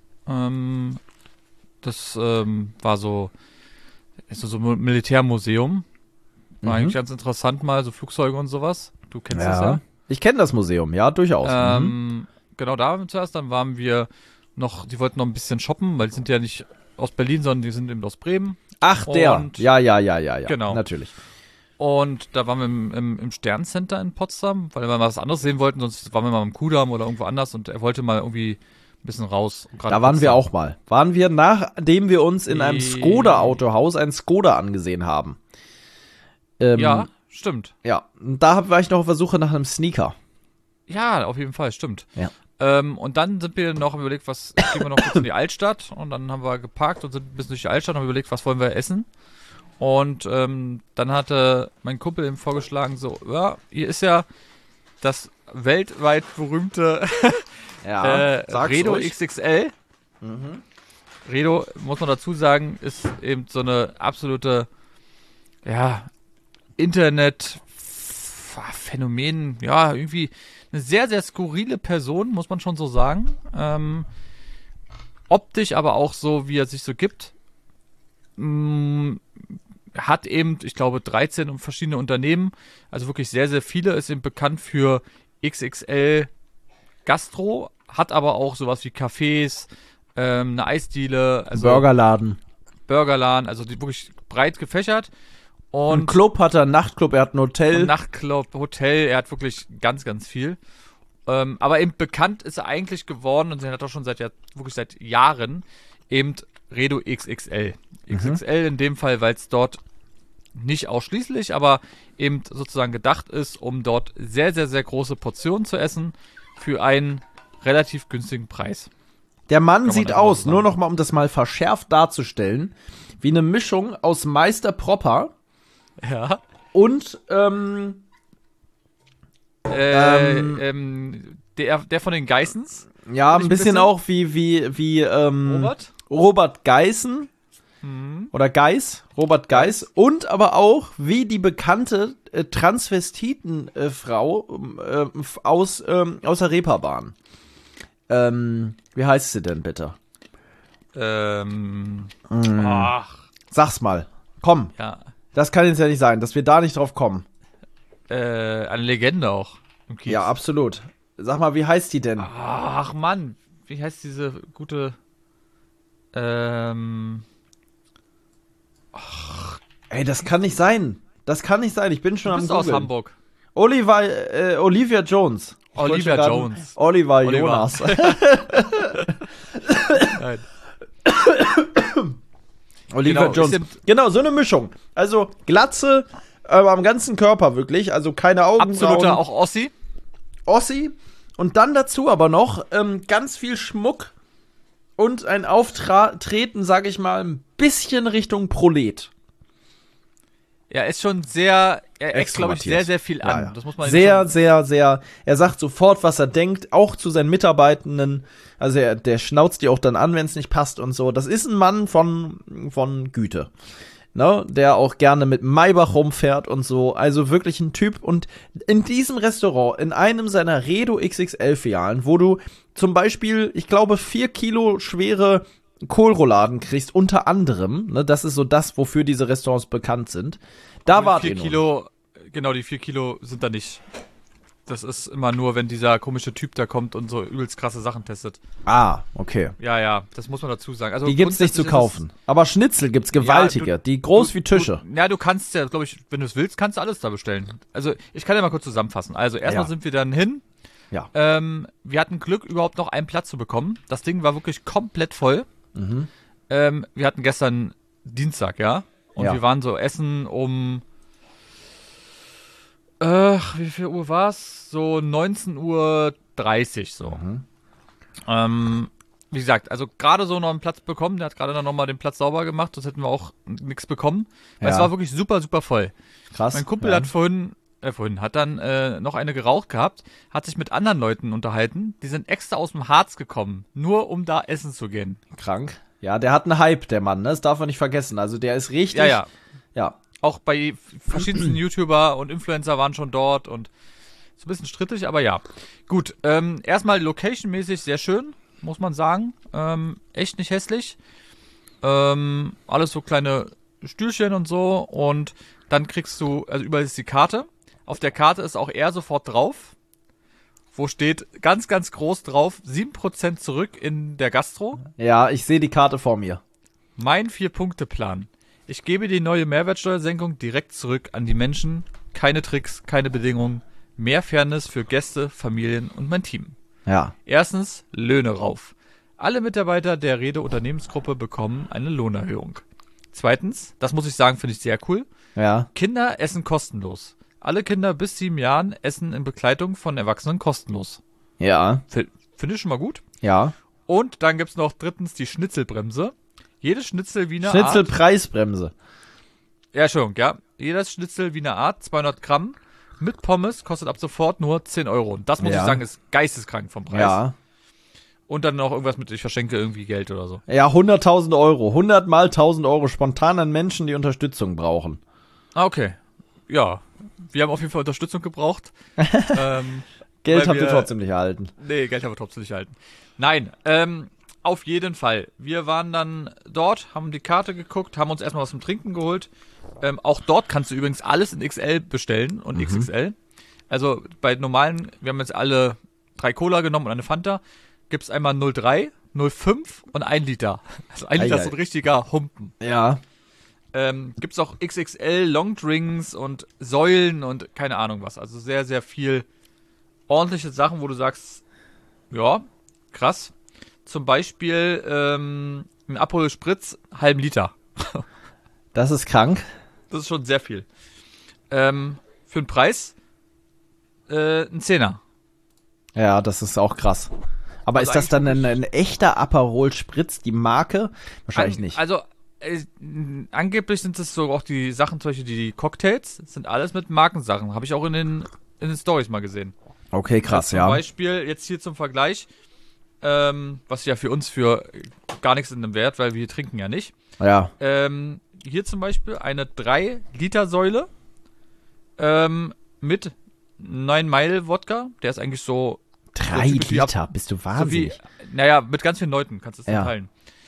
Das war so ein Militärmuseum. War eigentlich ganz interessant mal, so Flugzeuge und sowas. Du kennst das ja. Ich kenne das Museum, ja, durchaus. Genau, da waren wir zuerst. Dann waren wir die wollten noch ein bisschen shoppen, weil die sind ja nicht aus Berlin, sondern die sind eben aus Bremen. Ach, der. Und Ja. Genau. Natürlich. Und da waren wir im Sterncenter in Potsdam, weil wir mal was anderes sehen wollten, sonst waren wir mal im Kudamm oder irgendwo anders und er wollte mal irgendwie ein bisschen raus. Da waren wir auch mal. Waren wir, nachdem wir uns in einem Skoda-Autohaus einen Skoda angesehen haben. Ja, stimmt. Ja, und da war ich noch auf der Suche nach einem Sneaker. Ja, auf jeden Fall, stimmt. Ja. Und dann sind wir noch überlegt, gehen wir noch kurz in die Altstadt und dann haben wir geparkt und sind ein bisschen durch die Altstadt und haben überlegt, was wollen wir essen. Und dann hatte mein Kumpel ihm vorgeschlagen, so, ja, hier ist ja das weltweit berühmte Redo ruhig. XXL. Mhm. Redo, muss man dazu sagen, ist eben so eine absolute, Internet-Phänomen, irgendwie eine sehr, sehr skurrile Person, muss man schon so sagen. Optisch aber auch so, wie er sich so gibt. Hat eben, ich glaube, 13 verschiedene Unternehmen, also wirklich sehr, sehr viele, ist eben bekannt für XXL Gastro, hat aber auch sowas wie Cafés, eine Eisdiele, also Burgerladen, also die wirklich breit gefächert. Und ein Club hat er, einen Nachtclub, er hat ein Hotel. Nachtclub, Hotel, er hat wirklich ganz, ganz viel. Aber eben bekannt ist er eigentlich geworden und er hat auch schon seit Jahren eben Redo XXL. XXL in dem Fall, weil es dort nicht ausschließlich, aber eben sozusagen gedacht ist, um dort sehr, sehr, sehr große Portionen zu essen für einen relativ günstigen Preis. Der Mann sieht aus, nur noch mal, um das mal verschärft darzustellen, wie eine Mischung aus Meister Propper und der von den Geissens. Ja, ein bisschen auch wie Robert Geissen. Oder Geiss, Robert Geiss. Und aber auch wie die bekannte Transvestitenfrau aus der Reeperbahn. Wie heißt sie denn bitte? Sag's mal. Komm. Ja. Das kann jetzt ja nicht sein, dass wir da nicht drauf kommen. Eine Legende auch im Kiez. Ja, absolut. Sag mal, wie heißt die denn? Ach Mann, wie heißt diese gute Ey, das kann nicht sein. Ich bin schon am Googlen. aus Hamburg. Olivia Jones. Olivia Jones. Oliver Jonas. Nein. Olivia Jones. Genau, so eine Mischung. Also Glatze am ganzen Körper wirklich. Also keine Augenbrauen. Absoluter auch Ossi. Und dann dazu aber noch ganz viel Schmuck und ein Auftreten, sag ich mal, ein bisschen Richtung Prolet. Er ist schon sehr, er eckt, glaube ich, sehr, sehr viel an. Ja. Das muss man sehr, sehr, sehr, er sagt sofort, was er denkt, auch zu seinen Mitarbeitenden. Also der schnauzt die auch dann an, wenn es nicht passt und so. Das ist ein Mann von Güte. Ne? Der auch gerne mit Maybach rumfährt und so. Also wirklich ein Typ. Und in diesem Restaurant, in einem seiner Redo XXL-Filialen, wo du zum Beispiel, ich glaube, 4 Kilo schwere Kohlrouladen kriegst, unter anderem, ne, das ist so das, wofür diese Restaurants bekannt sind. Da war 4 Kilo, genau, die 4 Kilo sind da nicht. Das ist immer nur, wenn dieser komische Typ da kommt und so übelst krasse Sachen testet. Ah, okay. Ja, das muss man dazu sagen. Also die gibt's nicht zu kaufen. Aber Schnitzel gibt's gewaltige, die groß wie Tische. Du kannst ja, glaube ich, wenn du es willst, kannst du alles da bestellen. Also ich kann ja mal kurz zusammenfassen. Also erstmal sind wir dann hin. Ja. Wir hatten Glück, überhaupt noch einen Platz zu bekommen. Das Ding war wirklich komplett voll. Mhm. Wir hatten gestern Dienstag, ja. Und wir waren so essen um wie viel Uhr war's? So 19:30 Uhr so. Wie gesagt, also gerade so noch einen Platz bekommen. Der hat gerade dann nochmal den Platz sauber gemacht. Das hätten wir auch nichts bekommen. Weil es war wirklich super, super voll. Krass. Mein Kumpel hat hat dann noch eine geraucht gehabt, hat sich mit anderen Leuten unterhalten. Die sind extra aus dem Harz gekommen, nur um da essen zu gehen. Krank. Ja, der hat einen Hype, der Mann, ne? Das darf man nicht vergessen. Also der ist richtig. Ja. Auch bei verschiedensten YouTuber und Influencer waren schon dort und so ein bisschen strittig, aber ja. Gut, erstmal location-mäßig sehr schön, muss man sagen. Echt nicht hässlich. Alles so kleine Stühlchen und so und dann kriegst du, also überall ist die Karte. Auf der Karte ist auch er sofort drauf, wo steht ganz, ganz groß drauf, 7% zurück in der Gastro. Ja, ich sehe die Karte vor mir. Mein 4-Punkte-Plan. Ich gebe die neue Mehrwertsteuersenkung direkt zurück an die Menschen. Keine Tricks, keine Bedingungen. Mehr Fairness für Gäste, Familien und mein Team. Ja. Erstens, Löhne rauf. Alle Mitarbeiter der Rede Unternehmensgruppe bekommen eine Lohnerhöhung. Zweitens, das muss ich sagen, finde ich sehr cool. Ja. Kinder essen kostenlos. Alle Kinder bis 7 Jahren essen in Begleitung von Erwachsenen kostenlos. Ja. Finde ich schon mal gut. Ja. Und dann gibt's noch drittens die Schnitzelbremse. Jedes Schnitzel wie eine Art. Schnitzelpreisbremse. Ja, Entschuldigung, ja. Jedes Schnitzel wie eine Art, 200 Gramm mit Pommes kostet ab sofort nur 10 Euro. Und das muss ich sagen, ist geisteskrank vom Preis. Ja. Und dann noch irgendwas mit, ich verschenke irgendwie Geld oder so. Ja, 100.000 Euro. 100 mal 1.000 Euro spontan an Menschen, die Unterstützung brauchen. Okay. Ja. Wir haben auf jeden Fall Unterstützung gebraucht. Geld habt ihr trotzdem nicht erhalten. Nee, Geld haben wir trotzdem nicht erhalten. Nein, auf jeden Fall. Wir waren dann dort, haben die Karte geguckt, haben uns erstmal was zum Trinken geholt. Auch dort kannst du übrigens alles in XL bestellen und XXL. Also bei normalen, wir haben jetzt alle 3 Cola genommen und eine Fanta, gibt's einmal 0,3, 0,5 und 1 Liter. Also 1 Liter ist so ein richtiger Humpen. Ja. Gibt's auch XXL Longdrinks und Säulen und keine Ahnung was. Also sehr, sehr viel ordentliche Sachen, wo du sagst, ja, krass. Zum Beispiel ein Aperol Spritz, halben Liter. Das ist krank. Das ist schon sehr viel. Für den Preis ein Zehner. Ja, das ist auch krass. Aber also ist das dann ein echter Aperol Spritz, die Marke? Wahrscheinlich nicht. Also angeblich sind es so auch die Sachen, zum Beispiel die Cocktails, sind alles mit Markensachen. Habe ich auch in den Storys mal gesehen. Okay, krass, ja. Zum Beispiel, jetzt hier zum Vergleich, was ja für uns für gar nichts in dem Wert, weil wir trinken ja nicht. Ja. Hier zum Beispiel eine 3-Liter-Säule mit 9 Mile Wodka. Der ist eigentlich so 3 Liter, bist du wahnsinnig. So mit ganz vielen Leuten kannst du es teilen.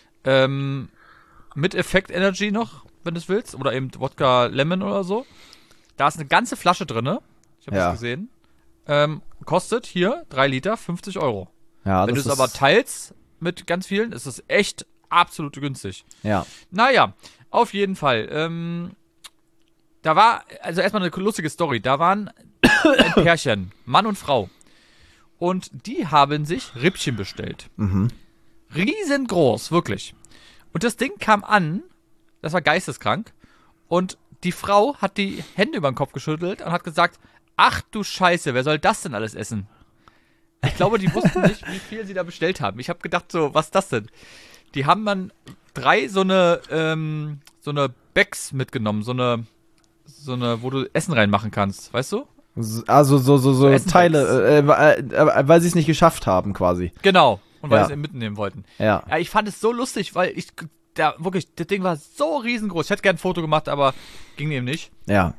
Mit Effect Energy noch, wenn du es willst. Oder eben Wodka Lemon oder so. Da ist eine ganze Flasche drin. Ich habe das gesehen. Kostet hier 3 Liter 50 Euro. Ja, wenn du es aber teilst mit ganz vielen, ist es echt absolut günstig. Ja. Naja, auf jeden Fall. Da war, also erstmal eine lustige Story. Da waren ein Pärchen, Mann und Frau. Und die haben sich Rippchen bestellt. Riesengroß, wirklich. Und das Ding kam an, das war geisteskrank. Und die Frau hat die Hände über den Kopf geschüttelt und hat gesagt, ach du Scheiße, wer soll das denn alles essen? Ich glaube, die wussten nicht, wie viel sie da bestellt haben. Ich habe gedacht so, was ist das denn? Die haben dann 3 so eine Bags mitgenommen, so eine, wo du Essen reinmachen kannst, weißt du? Also so Essen-Bags. Teile, weil sie es nicht geschafft haben, quasi. Genau. Und weil Ja. sie es mitnehmen wollten. Ja. Ja, ich fand es so lustig, weil das Ding war so riesengroß. Ich hätte gern ein Foto gemacht, aber ging eben nicht. Ja.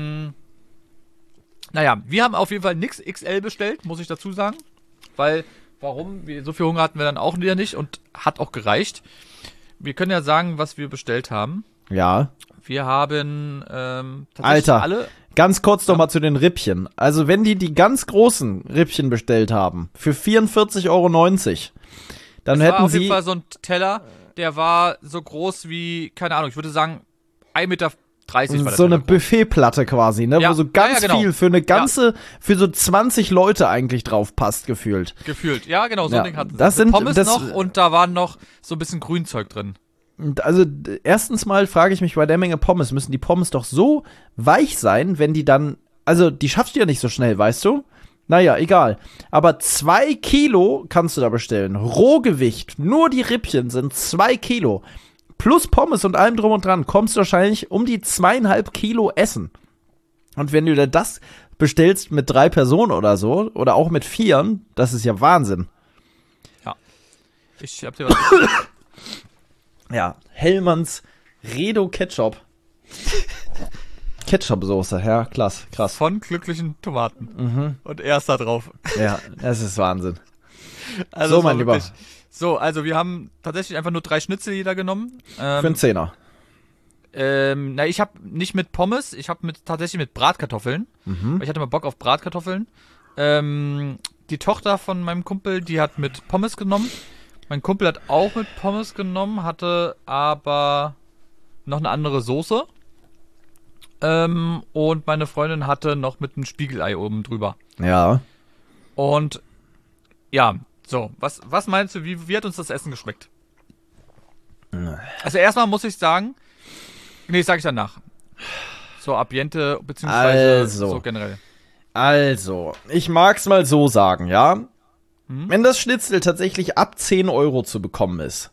Naja, wir haben auf jeden Fall nix XL bestellt, muss ich dazu sagen. Weil, warum? So viel Hunger hatten wir dann auch wieder nicht und hat auch gereicht. Wir können ja sagen, was wir bestellt haben. Ja. Wir haben tatsächlich Alter. alle. Ganz kurz noch mal zu den Rippchen. Also wenn die ganz großen Rippchen bestellt haben, für 44,90 €, dann Es war hätten auf jeden sie Fall so ein Teller, der war so groß wie, keine Ahnung, ich würde sagen 1,30 Meter war der so eine Teller groß. Buffetplatte quasi, ne? Ja. Wo so ganz Ja, genau. viel für eine ganze, für so 20 Leute eigentlich drauf passt, gefühlt. Gefühlt. Ja, genau, so Ja, ein Ding hatten sie. das Mit sind- Pommes das- noch und da waren noch so ein bisschen Grünzeug drin. Und also erstens mal frage ich mich bei der Menge Pommes, müssen die Pommes doch so weich sein, wenn die dann, also die schaffst du ja nicht so schnell, weißt du? Naja, egal. Aber 2 Kilo kannst du da bestellen. Rohgewicht, nur die Rippchen sind 2 Kilo. Plus Pommes und allem drum und dran, kommst du wahrscheinlich um die 2,5 Kilo Essen. Und wenn du dir das bestellst mit 3 Personen oder so, oder auch mit 4, das ist ja Wahnsinn. Ich hab dir was gesagt. Ja, Hellmanns Redo Ketchup. Ketchup-Soße, ja, krass. Von glücklichen Tomaten. Und er ist da drauf. Ja, das ist Wahnsinn. Also So, es war mein Lieber. wirklich- So, also wir haben tatsächlich einfach nur 3 Schnitzel jeder genommen. Für einen Zehner. Ich habe nicht mit Pommes, ich habe tatsächlich mit Bratkartoffeln. Weil ich hatte mal Bock auf Bratkartoffeln. Die Tochter von meinem Kumpel, die hat mit Pommes genommen. Mein Kumpel hat auch mit Pommes genommen, hatte aber noch eine andere Soße. Und meine Freundin hatte noch mit einem Spiegelei oben drüber. Ja. Und ja, so, was meinst du, wie hat uns das Essen geschmeckt? Also erstmal muss ich sagen, nee, sag ich danach. So Ambiente, beziehungsweise so generell. Also, ich mag's mal so sagen, ja? Wenn das Schnitzel tatsächlich ab 10 € zu bekommen ist,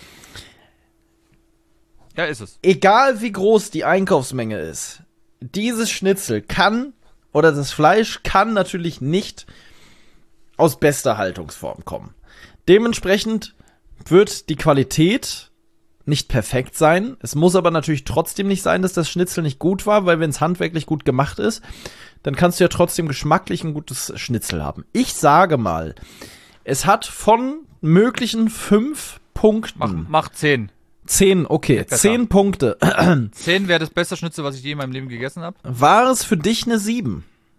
Ja, ist es. egal wie groß die Einkaufsmenge ist, dieses Schnitzel kann, oder das Fleisch kann natürlich nicht aus bester Haltungsform kommen. Dementsprechend wird die Qualität nicht perfekt sein. Es muss aber natürlich trotzdem nicht sein, dass das Schnitzel nicht gut war, weil wenn es handwerklich gut gemacht ist, dann kannst du ja trotzdem geschmacklich ein gutes Schnitzel haben. Ich sage mal, es hat von möglichen 5 Punkten. Mach 10. 10, okay, Besser. 10 Punkte. 10 wäre das beste Schnitzel, was ich je in meinem Leben gegessen habe. War es für dich eine 7?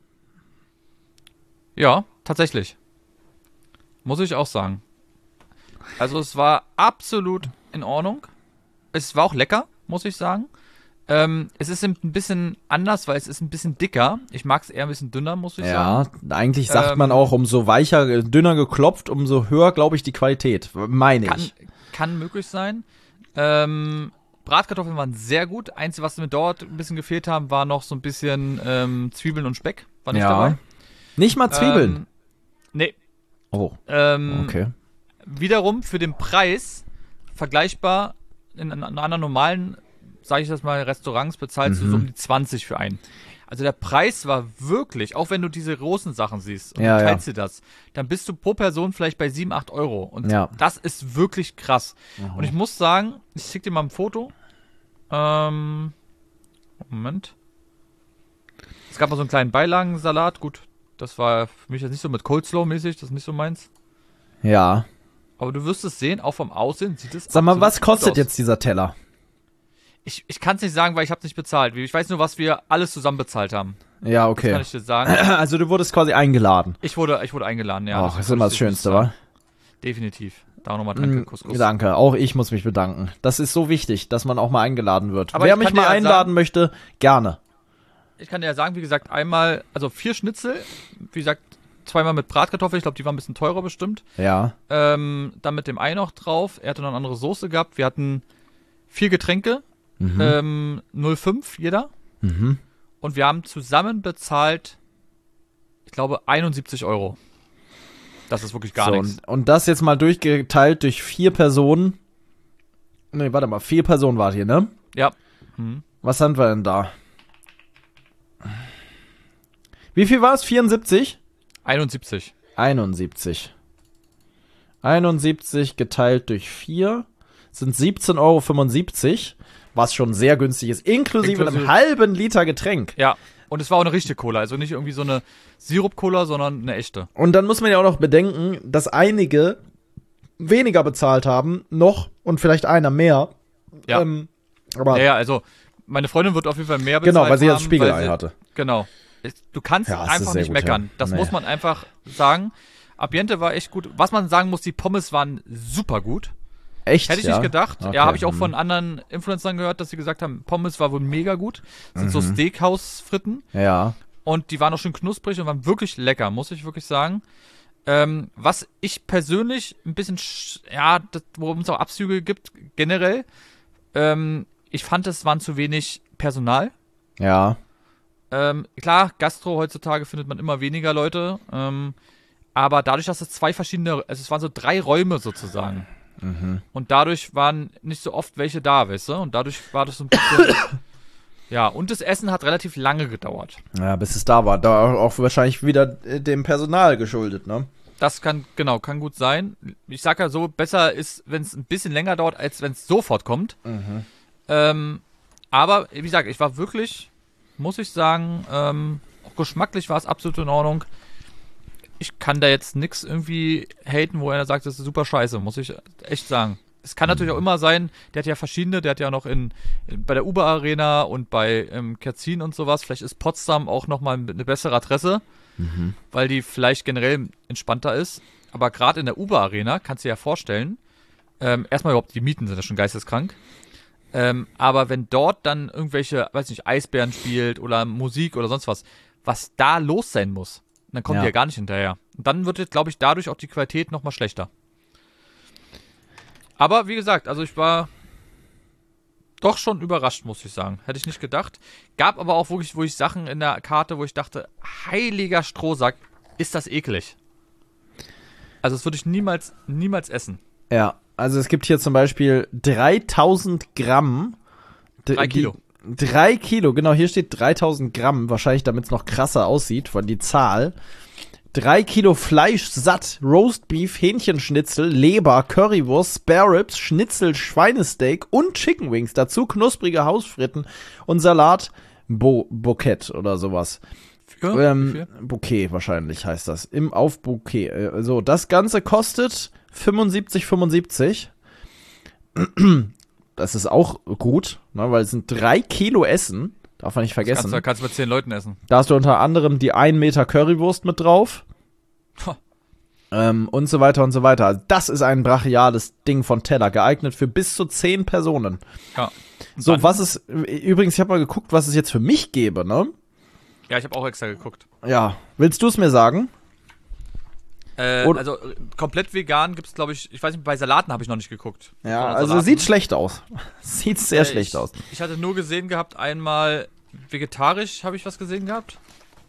Ja, tatsächlich. Muss ich auch sagen. Also es war absolut in Ordnung. Es war auch lecker, muss ich sagen. Es ist ein bisschen anders, weil es ist ein bisschen dicker. Ich mag es eher ein bisschen dünner, muss ich sagen. Ja, eigentlich sagt man auch, umso weicher, dünner geklopft, umso höher, glaube ich, die Qualität. Meine ich. Kann möglich sein. Bratkartoffeln waren sehr gut. Einzige, was mir dort ein bisschen gefehlt haben, war noch so ein bisschen Zwiebeln und Speck. War nicht dabei. Nicht mal Zwiebeln. Nee. Oh, okay. Wiederum für den Preis vergleichbar in anderen normalen, sage ich das mal, Restaurants bezahlst du so um die 20 für einen. Also der Preis war wirklich, auch wenn du diese großen Sachen siehst und du teilst dir das, dann bist du pro Person vielleicht bei 7, 8 Euro. Und das ist wirklich krass. Und ich muss sagen, ich schicke dir mal ein Foto. Moment. Es gab mal so einen kleinen Beilagensalat. Gut, das war für mich jetzt nicht so mit Coleslaw-mäßig, das ist nicht so meins. Ja. Aber du wirst es sehen, auch vom Aussehen sieht es Sag mal, was absolut gut kostet aus. jetzt dieser Teller? Ich kann es nicht sagen, weil ich habe es nicht bezahlt. Ich weiß nur, was wir alles zusammen bezahlt haben. Ja, Das kann okay. ich dir sagen. Also du wurdest quasi eingeladen. Ich wurde eingeladen, ja. Ach, das ist immer das Schönste, wa? Definitiv. Da nochmal danke, Couscous. Danke, auch ich muss mich bedanken. Das ist so wichtig, dass man auch mal eingeladen wird. Aber Wer ich mich kann dir mal ja einladen möchte, gerne. Ich kann dir ja sagen, wie gesagt, einmal, also 4 Schnitzel, wie gesagt, 2-mal mit Bratkartoffeln, ich glaube, die waren ein bisschen teurer bestimmt. Ja. Dann mit dem Ei noch drauf. Er hatte noch eine andere Soße gehabt. Wir hatten 4 Getränke, 0,5 jeder. Und wir haben zusammen bezahlt, ich glaube, 71 Euro. Das ist wirklich gar nichts. Und das jetzt mal durchgeteilt durch 4 Personen. Nee, warte mal, 4 Personen wart ihr, ne? Ja. Was haben wir denn da? Wie viel war es? 74? 71. 71. 71 geteilt durch 4 sind 17,75 €, was schon sehr günstig ist, inklusive einem halben Liter Getränk. Ja, und es war auch eine richtige Cola, also nicht irgendwie so eine Sirup-Cola, sondern eine echte. Und dann muss man ja auch noch bedenken, dass einige weniger bezahlt haben, noch, und vielleicht einer mehr. Ja. Aber ja, also meine Freundin wird auf jeden Fall mehr bezahlt genau, weil sie haben, das Spiegelei hatte. Genau. Du kannst Ja, es ist einfach sehr nicht gut, meckern. ja. Das Nee. muss man einfach sagen. Ambiente war echt gut. Was man sagen muss, die Pommes waren super gut. Echt? Hätte ich ja? nicht gedacht. Okay. Ja, habe ich auch von anderen Influencern gehört, dass sie gesagt haben, Pommes war wohl mega gut. Das sind so Steakhouse-Fritten. Ja. Und die waren auch schön knusprig und waren wirklich lecker, muss ich wirklich sagen. Was ich persönlich ein bisschen, worum es auch Abzüge gibt, generell, ich fand, es waren zu wenig Personal. Ja. Klar, Gastro heutzutage findet man immer weniger Leute, aber dadurch, dass es 2 verschiedene, also es waren so 3 Räume sozusagen. Und dadurch waren nicht so oft welche da, weißt du? Und dadurch war das so ein bisschen, ja, und das Essen hat relativ lange gedauert. Ja, bis es da war. Da auch wahrscheinlich wieder dem Personal geschuldet, ne? Das kann gut sein. Ich sag ja so, besser ist, wenn es ein bisschen länger dauert, als wenn es sofort kommt. Aber, wie gesagt, ich war wirklich, muss ich sagen, auch geschmacklich war es absolut in Ordnung. Ich kann da jetzt nichts irgendwie haten, wo einer sagt, das ist super scheiße, muss ich echt sagen. Es kann natürlich auch immer sein, der hat ja verschiedene, der hat ja noch bei der Uber Arena und bei Kerzin und sowas, vielleicht ist Potsdam auch nochmal eine bessere Adresse, weil die vielleicht generell entspannter ist. Aber gerade in der Uber Arena, kannst du dir ja vorstellen, erstmal überhaupt, die Mieten sind ja schon geisteskrank. Aber wenn dort dann irgendwelche, weiß nicht, Eisbären spielt oder Musik oder sonst was da los sein muss, dann kommen die ja gar nicht hinterher. Und dann wird, glaube ich, dadurch auch die Qualität nochmal schlechter. Aber wie gesagt, also ich war doch schon überrascht, muss ich sagen. Hätte ich nicht gedacht. Gab aber auch wirklich, wo ich Sachen in der Karte, wo ich dachte, heiliger Strohsack, ist das eklig. Also das würde ich niemals essen. Ja, also es gibt hier zum Beispiel 3000 Gramm. 3 Kilo. 3 Kilo, genau, hier steht 3000 Gramm, wahrscheinlich damit es noch krasser aussieht, von die Zahl. 3 Kilo Fleisch satt, Roastbeef, Hähnchenschnitzel, Leber, Currywurst, Spare Ribs, Schnitzel, Schweinesteak und Chicken Wings. Dazu knusprige Hausfritten und Salat, Bouquet oder sowas. Bouquet wahrscheinlich heißt das. Auf Bouquet. So, das Ganze kostet 75,75. Das ist auch gut, ne, weil es sind 3 Kilo Essen. Darf man nicht vergessen. Kannst du mit 10 Leuten essen. Da hast du unter anderem die 1 Meter Currywurst mit drauf. Und so weiter und so weiter. Also das ist ein brachiales Ding von Teller, geeignet für bis zu 10 Personen. Ja. So, übrigens, ich habe mal geguckt, was es jetzt für mich gäbe, ne? Ja, ich habe auch extra geguckt. Ja, willst du es mir sagen? Also komplett vegan gibt es, glaube ich weiß nicht, bei Salaten habe ich noch nicht geguckt. Ja, also sieht schlecht aus. Sieht sehr schlecht aus. Ich hatte nur gesehen gehabt, einmal vegetarisch habe ich was gesehen gehabt.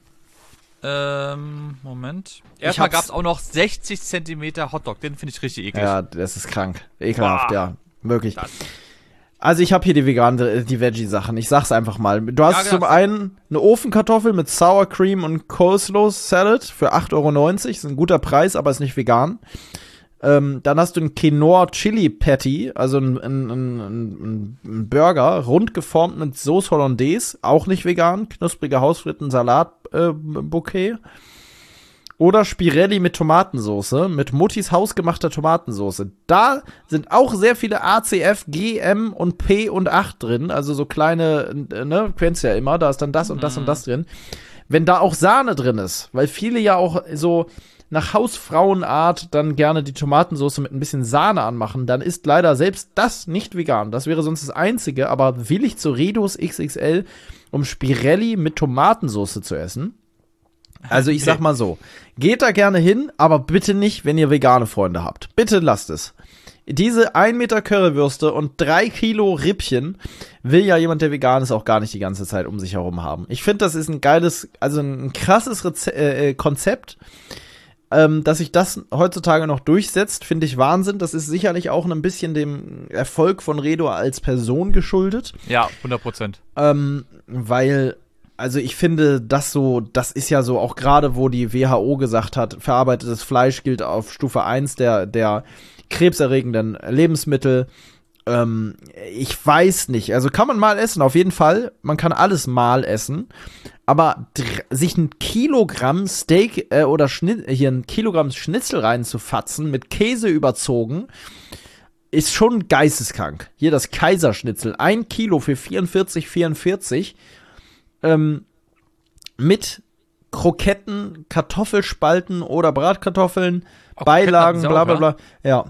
Moment. Erstmal gab es auch noch 60 Zentimeter Hotdog, den finde ich richtig eklig. Ja, das ist krank. Ekelhaft, ja. Wirklich. Das. Also ich habe hier die Veggie-Sachen. Ich sag's einfach mal. Du hast zum einen eine Ofenkartoffel mit Sour Cream und Coleslaw Salad für 8,90 €. Ist ein guter Preis, aber ist nicht vegan. Dann hast du einen Quinoa Chili Patty, also ein Burger, rund geformt mit Sauce Hollandaise, auch nicht vegan. Knusprige Hausfritten, Salat, Bouquet. Oder Spirelli mit Tomatensoße, mit Muttis hausgemachter Tomatensoße. Da sind auch sehr viele ACF, GM und P und 8 drin. Also so kleine, ne, kennst ja immer, da ist dann das und das und das drin. Wenn da auch Sahne drin ist, weil viele ja auch so nach Hausfrauenart dann gerne die Tomatensoße mit ein bisschen Sahne anmachen, dann ist leider selbst das nicht vegan. Das wäre sonst das Einzige, aber willig zu Redus XXL, um Spirelli mit Tomatensoße zu essen. Also ich sag mal so, geht da gerne hin, aber bitte nicht, wenn ihr vegane Freunde habt. Bitte lasst es. Diese 1 Meter Currywürste und 3 Kilo Rippchen will ja jemand, der vegan ist, auch gar nicht die ganze Zeit um sich herum haben. Ich finde, das ist ein geiles, also ein krasses Konzept. dass sich das heutzutage noch durchsetzt, finde ich Wahnsinn. Das ist sicherlich auch ein bisschen dem Erfolg von Redo als Person geschuldet. Ja, 100%. Weil, also ich finde, das ist ja so, auch gerade wo die WHO gesagt hat, verarbeitetes Fleisch gilt auf Stufe 1 der krebserregenden Lebensmittel. Ich weiß nicht, also kann man mal essen, auf jeden Fall. Man kann alles mal essen. Aber sich ein Kilogramm Steak oder ein Kilogramm Schnitzel reinzufatzen, mit Käse überzogen, ist schon geisteskrank. Hier das Kaiserschnitzel, 1 Kilo für 44,44. Mit Kroketten, Kartoffelspalten oder Bratkartoffeln, Beilagen, bla bla bla. Ja.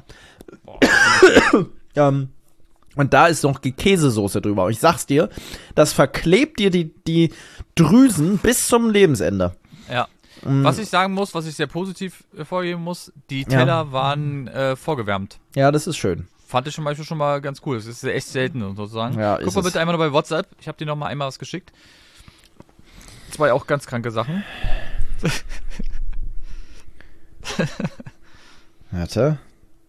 Und da ist noch Käsesoße drüber. Und ich sag's dir, das verklebt dir die Drüsen bis zum Lebensende. Ja. Was ich sagen muss, was ich sehr positiv hervorheben muss, die Teller waren vorgewärmt. Ja, das ist schön. Fand ich zum Beispiel schon mal ganz cool. Das ist echt selten, sozusagen. Ja, Guck mal bitte einmal noch bei WhatsApp. Ich habe dir noch mal einmal was geschickt. 2 auch ganz kranke Sachen. Warte.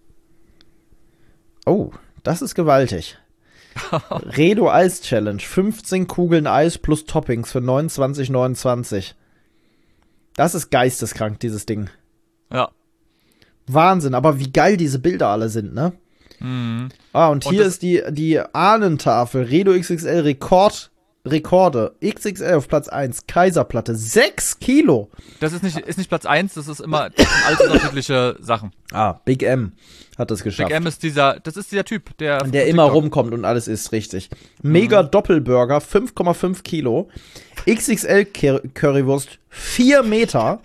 Oh, das ist gewaltig. Redo Eis Challenge. 15 Kugeln Eis plus Toppings für 29,29. Das ist geisteskrank, dieses Ding. Ja. Wahnsinn, aber wie geil diese Bilder alle sind, ne? Mhm. Und hier ist die Ahnentafel. Redo XXL Rekorde. XXL auf Platz 1. Kaiserplatte. 6 Kilo. Das ist nicht Platz 1, das ist immer alles unterschiedliche Sachen. Big M hat das geschafft. Big M ist dieser Typ, der immer rumkommt und alles isst, richtig. Mega Doppelburger, 5,5 Kilo. XXL Currywurst, 4 Meter.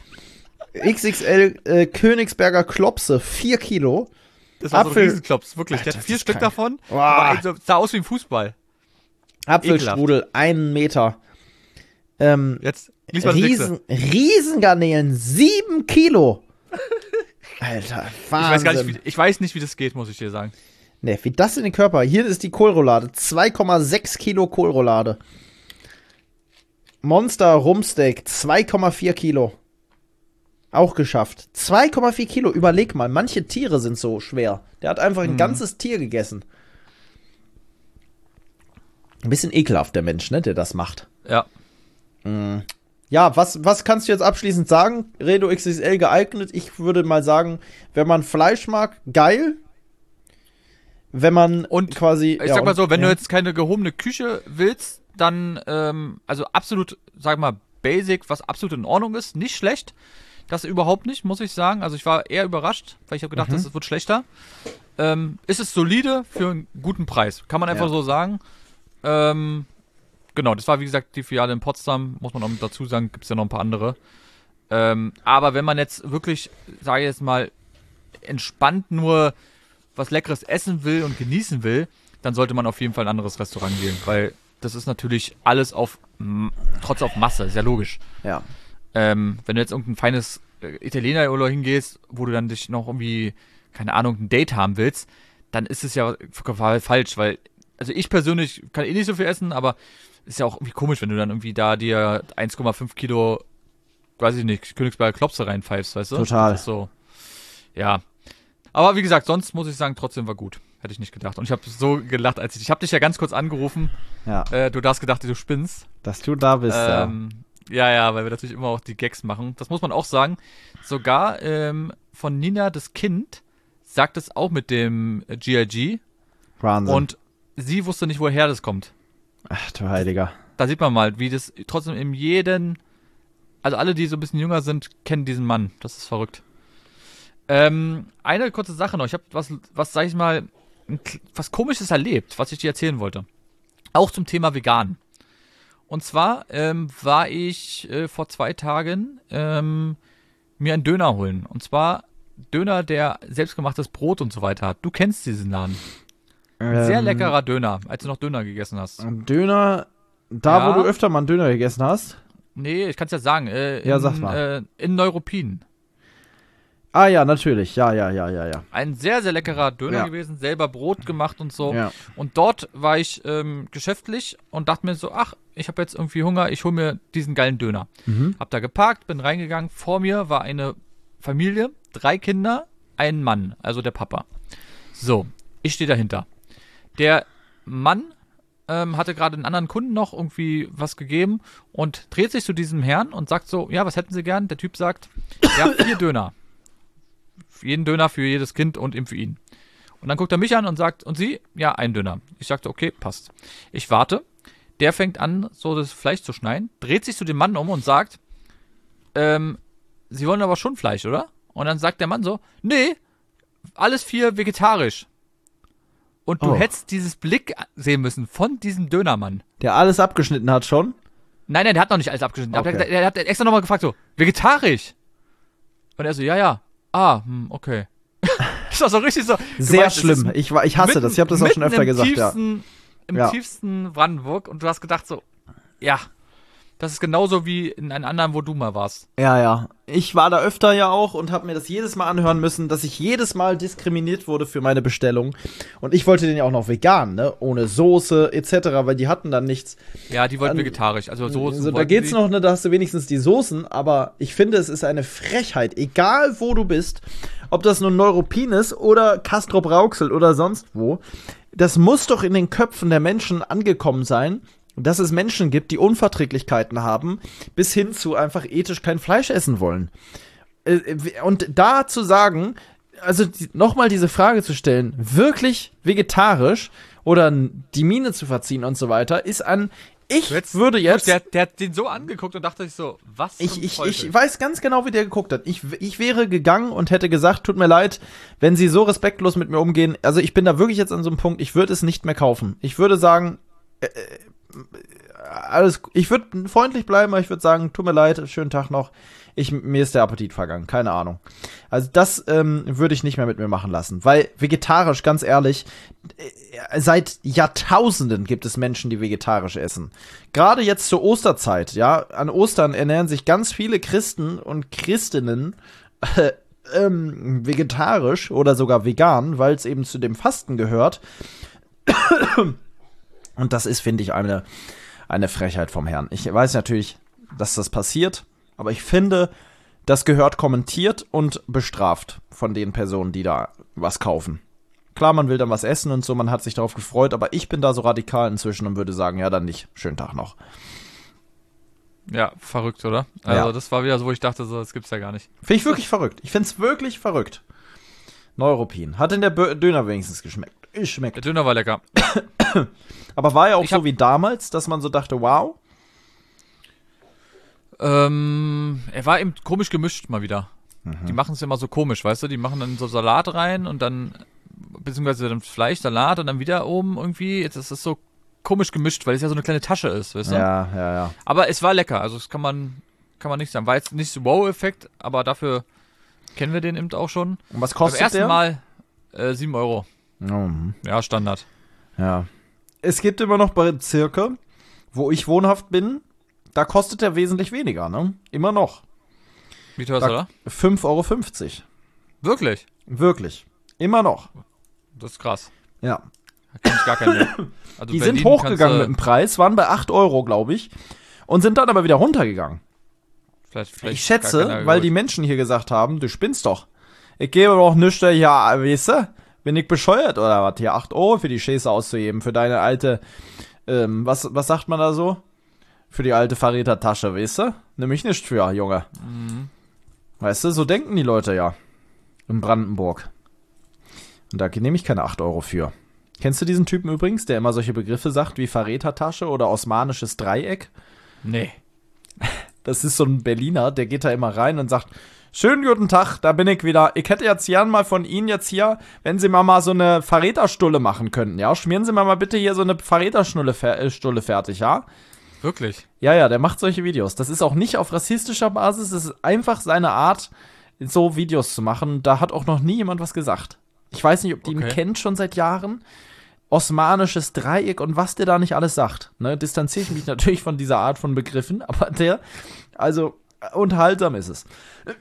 XXL Königsberger Klopse, 4 Kilo. Das war so ein Riesenklops, wirklich. Der hat 4 Stück davon. Wow. Sah aus wie ein Fußball. Apfelstrudel, 1 Meter. Jetzt lies mal Riesengarnelen, 7 Kilo. Alter, Wahnsinn. Ich weiß nicht, wie das geht, muss ich dir sagen. Ne, wie das in den Körper. Hier ist die Kohlroulade. 2,6 Kilo Kohlroulade. Monster Rumsteak, 2,4 Kilo. Auch geschafft. 2,4 Kilo. Überleg mal, manche Tiere sind so schwer. Der hat einfach ein ganzes Tier gegessen. Ein bisschen ekelhaft, der Mensch, ne, der das macht. Ja. Ja, was kannst du jetzt abschließend sagen? Redo XXL geeignet. Ich würde mal sagen, wenn man Fleisch mag, geil. Wenn man quasi. Ich sag mal so, wenn du jetzt keine gehobene Küche willst, dann, also absolut, sag mal, basic, was absolut in Ordnung ist, nicht schlecht. Das überhaupt nicht, muss ich sagen. Also ich war eher überrascht, weil ich habe gedacht, das wird schlechter. Ist es solide für einen guten Preis. Kann man einfach so sagen. Genau, das war wie gesagt die Filiale in Potsdam, muss man auch dazu sagen, gibt es ja noch ein paar andere. Aber wenn man jetzt wirklich, sage ich jetzt mal, entspannt nur was Leckeres essen will und genießen will, dann sollte man auf jeden Fall ein anderes Restaurant gehen, weil das ist natürlich alles trotz auf Masse, ist ja logisch. Ja. Wenn du jetzt irgendein feines Italiener oder hingehst, wo du dann dich noch irgendwie, keine Ahnung, ein Date haben willst, dann ist es ja falsch, weil, also ich persönlich kann nicht so viel essen, aber ist ja auch irgendwie komisch, wenn du dann irgendwie da dir 1,5 Kilo, weiß ich nicht, Königsberger Klopse reinpfeifst, weißt du? Total. Das ist so, ja. Aber wie gesagt, sonst muss ich sagen, trotzdem war gut. Hätte ich nicht gedacht. Und ich habe so gelacht, als ich habe dich ja ganz kurz angerufen. Ja. Du hast gedacht, du spinnst. Dass du da bist, Ja, weil wir natürlich immer auch die Gags machen. Das muss man auch sagen. Sogar von Nina, das Kind, sagt es auch mit dem GLG. Wahnsinn. Und sie wusste nicht, woher das kommt. Ach du Heiliger. Da sieht man mal, wie das trotzdem also alle, die so ein bisschen jünger sind, kennen diesen Mann. Das ist verrückt. Eine kurze Sache noch. Ich habe was sag ich mal, was Komisches erlebt, was ich dir erzählen wollte. Auch zum Thema vegan. Und zwar war ich vor 2 Tagen mir einen Döner holen. Und zwar Döner, der selbstgemachtes Brot und so weiter hat. Du kennst diesen Laden. Sehr leckerer Döner, als du noch Döner gegessen hast. Döner, wo du öfter mal einen Döner gegessen hast? Nee, ich kann es ja sagen. sag mal. In Neuruppin. Ah ja, natürlich. Ja. Ein sehr, sehr leckerer Döner gewesen, selber Brot gemacht und so. Ja. Und dort war ich geschäftlich und dachte mir so, ach, ich habe jetzt irgendwie Hunger, ich hole mir diesen geilen Döner. Hab da geparkt, bin reingegangen, vor mir war eine Familie, 3 Kinder, ein Mann, also der Papa. So, ich stehe dahinter. Der Mann hatte gerade einen anderen Kunden noch irgendwie was gegeben und dreht sich zu diesem Herrn und sagt so, ja, was hätten Sie gern? Der Typ sagt, ja, 4 Döner. Jeden Döner für jedes Kind und eben für ihn. Und dann guckt er mich an und sagt, und Sie? Ja, 1 Döner. Ich sagte, okay, passt. Ich warte. Der fängt an, so das Fleisch zu schneiden, dreht sich zu dem Mann um und sagt, Sie wollen aber schon Fleisch, oder? Und dann sagt der Mann so, nee, alles 4 vegetarisch. Und du hättest dieses Blick sehen müssen von diesem Dönermann. Der alles abgeschnitten hat schon? Nein, der hat noch nicht alles abgeschnitten. Okay. Der hat extra nochmal gefragt, so, vegetarisch? Und er so, ja. Okay. Das war so richtig so. Sehr meinst, schlimm. Ich hasse das. Ich habe das auch schon öfter gesagt, Im tiefsten Brandenburg. Und du hast gedacht so, ja, das ist genauso wie in einem anderen, wo du mal warst. Ja. Ich war da öfter ja auch und habe mir das jedes Mal anhören müssen, dass ich jedes Mal diskriminiert wurde für meine Bestellung. Und ich wollte den ja auch noch vegan, ne? Ohne Soße etc., weil die hatten dann nichts. Ja, die wollten vegetarisch. Also Soßen. Also da geht's noch, ne? Da hast du wenigstens die Soßen. Aber ich finde, es ist eine Frechheit, egal wo du bist, ob das nun Neuruppin ist oder Castrop-Rauxel oder sonst wo. Das muss doch in den Köpfen der Menschen angekommen sein, dass es Menschen gibt, die Unverträglichkeiten haben, bis hin zu einfach ethisch kein Fleisch essen wollen. Und da zu sagen, also nochmal diese Frage zu stellen, wirklich vegetarisch oder die Miene zu verziehen und so weiter, ist an, würde jetzt... Der hat den so angeguckt und dachte sich so, was Ich weiß ganz genau, wie der geguckt hat. Ich wäre gegangen und hätte gesagt, tut mir leid, wenn Sie so respektlos mit mir umgehen. Also ich bin da wirklich jetzt an so einem Punkt, ich würde es nicht mehr kaufen. Ich würde sagen, ich würde freundlich bleiben, aber ich würde sagen, tut mir leid, schönen Tag noch. Mir ist der Appetit vergangen, keine Ahnung. Also das würde ich nicht mehr mit mir machen lassen, weil vegetarisch, ganz ehrlich, seit Jahrtausenden gibt es Menschen, die vegetarisch essen. Gerade jetzt zur Osterzeit, ja, an Ostern ernähren sich ganz viele Christen und Christinnen vegetarisch oder sogar vegan, weil es eben zu dem Fasten gehört. Und das ist, finde ich, eine Frechheit vom Herrn. Ich weiß natürlich, dass das passiert, aber ich finde, das gehört kommentiert und bestraft von den Personen, die da was kaufen. Klar, man will dann was essen und so, man hat sich darauf gefreut, aber ich bin da so radikal inzwischen und würde sagen, ja, dann nicht. Schönen Tag noch. Ja, verrückt, oder? Also ja. Das war wieder so, wo ich dachte, so, das gibt's ja gar nicht. Finde ich wirklich verrückt. Ich finde es wirklich verrückt. Neuruppin. Hat denn der Döner wenigstens geschmeckt? Der Döner war lecker. Aber war ja auch so wie damals, dass man so dachte, wow. Er war eben komisch gemischt mal wieder. Die machen es immer so komisch, weißt du? Die machen dann so Salat rein und dann, beziehungsweise dann Fleisch, Salat und dann wieder oben irgendwie. Jetzt ist es so komisch gemischt, weil es ja so eine kleine Tasche ist, weißt du? Ja. Aber es war lecker, also das kann man nicht sagen. War jetzt nicht so Wow-Effekt, aber dafür kennen wir den eben auch schon. Und was kostet der? Beim der? ersten Mal 7 Euro. Ja, Standard. Ja. Es gibt immer noch Bezirke, wo ich wohnhaft bin, da kostet der wesentlich weniger, ne? Immer noch. Wie teuer ist er da? 5,50 Euro. Wirklich? Wirklich. Immer noch. Das ist krass. Ja. Da kenn ich gar keinen mehr. Also die Berlin sind hochgegangen mit dem Preis, waren bei 8 Euro, glaube ich, und sind dann aber wieder runtergegangen. Vielleicht ich schätze, weil die Menschen hier gesagt haben, du spinnst doch. Ich gebe doch nichts, ja, weißt du? Bin ich bescheuert oder was? Hier 8 Euro für die Scheiße auszugeben, für deine alte, was sagt man da so? Für die alte Verrätertasche, weißt du? Nimm ich nicht für, Junge. Weißt du, so denken die Leute ja. In Brandenburg. Und da nehme ich keine 8 Euro für. Kennst du diesen Typen übrigens, der immer solche Begriffe sagt wie Verrätertasche oder osmanisches Dreieck? Nee. Das ist so ein Berliner, der geht da immer rein und sagt, schönen guten Tag, da bin ich wieder. Ich hätte jetzt gern mal von Ihnen jetzt hier, wenn Sie mal so eine Verräterstulle machen könnten, ja? Schmieren Sie mal bitte hier so eine Verräterstulle fertig, ja? Wirklich? Ja, der macht solche Videos. Das ist auch nicht auf rassistischer Basis, das ist einfach seine Art, so Videos zu machen. Da hat auch noch nie jemand was gesagt. Ich weiß nicht, ob die ihn kennt schon seit Jahren. Osmanisches Dreieck und was der da nicht alles sagt. Ne, distanziere ich mich natürlich von dieser Art von Begriffen, aber unterhaltsam ist es.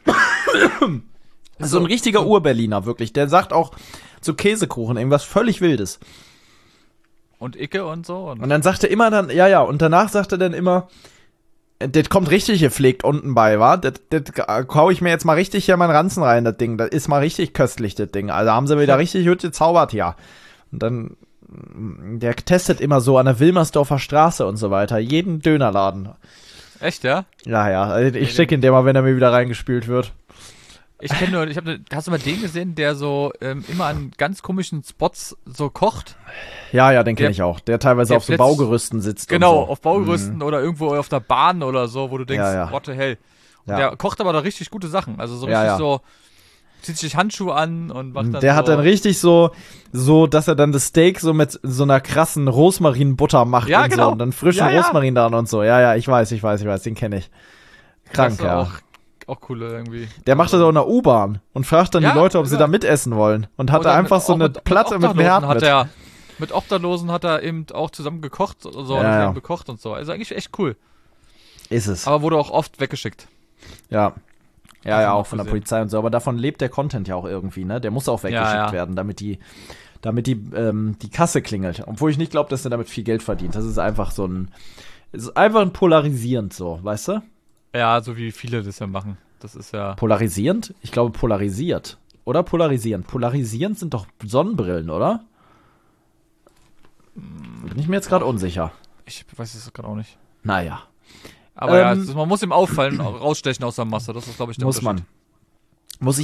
So ein richtiger Ur-Berliner, wirklich. Der sagt auch zu Käsekuchen irgendwas völlig Wildes. Und Icke und so. Und dann sagt er immer und danach sagt er dann immer, Das kommt richtig gepflegt unten bei, wa? Das hau ich mir jetzt mal richtig hier meinen Ranzen rein, das Ding. Das ist mal richtig köstlich, das Ding. Also haben sie wieder richtig gut gezaubert, ja. Und dann, der testet immer so an der Wilmersdorfer Straße und so weiter. Jeden Dönerladen. Echt, ja? Ja. Also ich schicke ihn dir mal, wenn er mir wieder reingespült wird. Hast du mal den gesehen, der so immer an ganz komischen Spots so kocht? Ja, den kenne ich auch. Der teilweise auf so Baugerüsten sitzt. Genau, und so. auf Baugerüsten oder irgendwo auf der Bahn oder so, wo du denkst, what the hell. Und der kocht aber da richtig gute Sachen. Also so richtig so, zieht sich Handschuhe an und macht dann der so. Hat dann richtig so, dass er dann das Steak so mit so einer krassen Rosmarinbutter macht und so. Und dann frischen Rosmarin dran und so. Ja, ich weiß, den kenne ich. Krank, ja. Auch cool irgendwie. Der macht das auch in der U-Bahn und fragt dann die Leute, ob sie da mitessen wollen. Und hat da einfach so eine Platte mit einem Herd mit. Mit Obdachlosen hat er eben auch zusammen gekocht gekocht und so. Also eigentlich echt cool. Ist es. Aber wurde auch oft weggeschickt. Ja, auch von der Polizei und so. Aber davon lebt der Content ja auch irgendwie, ne? Der muss auch weggeschickt werden, damit die Kasse klingelt. Obwohl ich nicht glaube, dass er damit viel Geld verdient. Das ist einfach ein polarisierend so, weißt du? Ja, so wie viele das ja machen. Das ist ja. Polarisierend? Ich glaube polarisiert. Oder polarisierend. Polarisierend sind doch Sonnenbrillen, oder? Bin ich mir jetzt gerade unsicher. Ich weiß es gerade auch nicht. Naja. Aber man muss ihm auffallen, rausstechen aus der Masse. Das ist, glaube ich, der Unterschied. Muss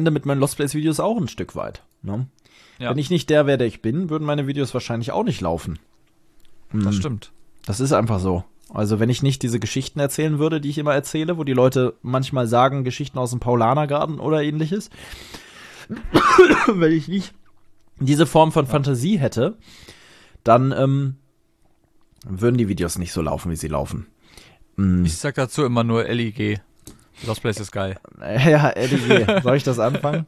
Das stimmt. Das ist einfach so. Also wenn ich nicht diese Geschichten erzählen würde, die ich immer erzähle, wo die Leute manchmal sagen, Geschichten aus dem Paulanergarten oder ähnliches, wenn ich nicht diese Form von Fantasie hätte, dann würden die Videos nicht so laufen, wie sie laufen. Ich sag dazu immer nur LIG. Lost Place ist geil. Ja, LIG. Soll ich das anfangen?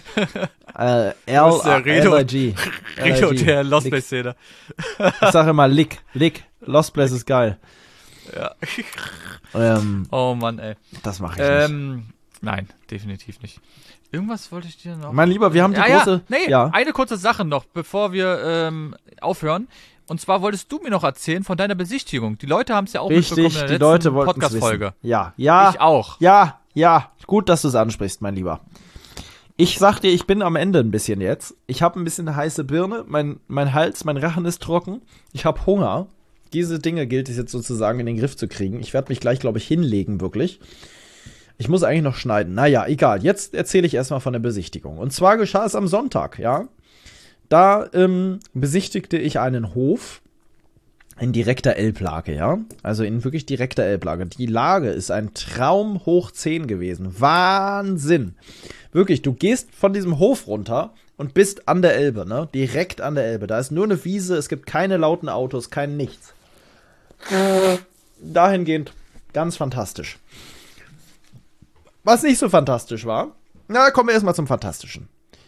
LIG. Redo der Lost Place-Szene. Ich sage immer Lick. Lost Place ist geil. Ja. Oh Mann, ey. Das mache ich nicht. Nein, definitiv nicht. Irgendwas wollte ich dir noch. Mein Lieber, wir haben die große. Eine kurze Sache noch, bevor wir aufhören. Und zwar wolltest du mir noch erzählen von deiner Besichtigung. Die Leute haben es ja auch mitbekommen in der letzten Podcast-Folge. Ja. Ich auch. Ja. Gut, dass du es ansprichst, mein Lieber. Ich sag dir, ich bin am Ende ein bisschen jetzt. Ich habe ein bisschen eine heiße Birne. Mein Hals, mein Rachen ist trocken. Ich habe Hunger. Diese Dinge gilt es jetzt sozusagen in den Griff zu kriegen. Ich werde mich gleich, glaube ich, hinlegen, wirklich. Ich muss eigentlich noch schneiden. Naja, egal. Jetzt erzähle ich erstmal von der Besichtigung. Und zwar geschah es am Sonntag, ja. Da besichtigte ich einen Hof in direkter Elblage, ja. Also in wirklich direkter Elblage. Die Lage ist ein Traum hoch 10 gewesen. Wahnsinn. Wirklich, du gehst von diesem Hof runter und bist an der Elbe, ne? Direkt an der Elbe. Da ist nur eine Wiese, es gibt keine lauten Autos, kein Nichts. Dahingehend ganz fantastisch. Was nicht so fantastisch war, na, kommen wir erstmal zum Fantastischen.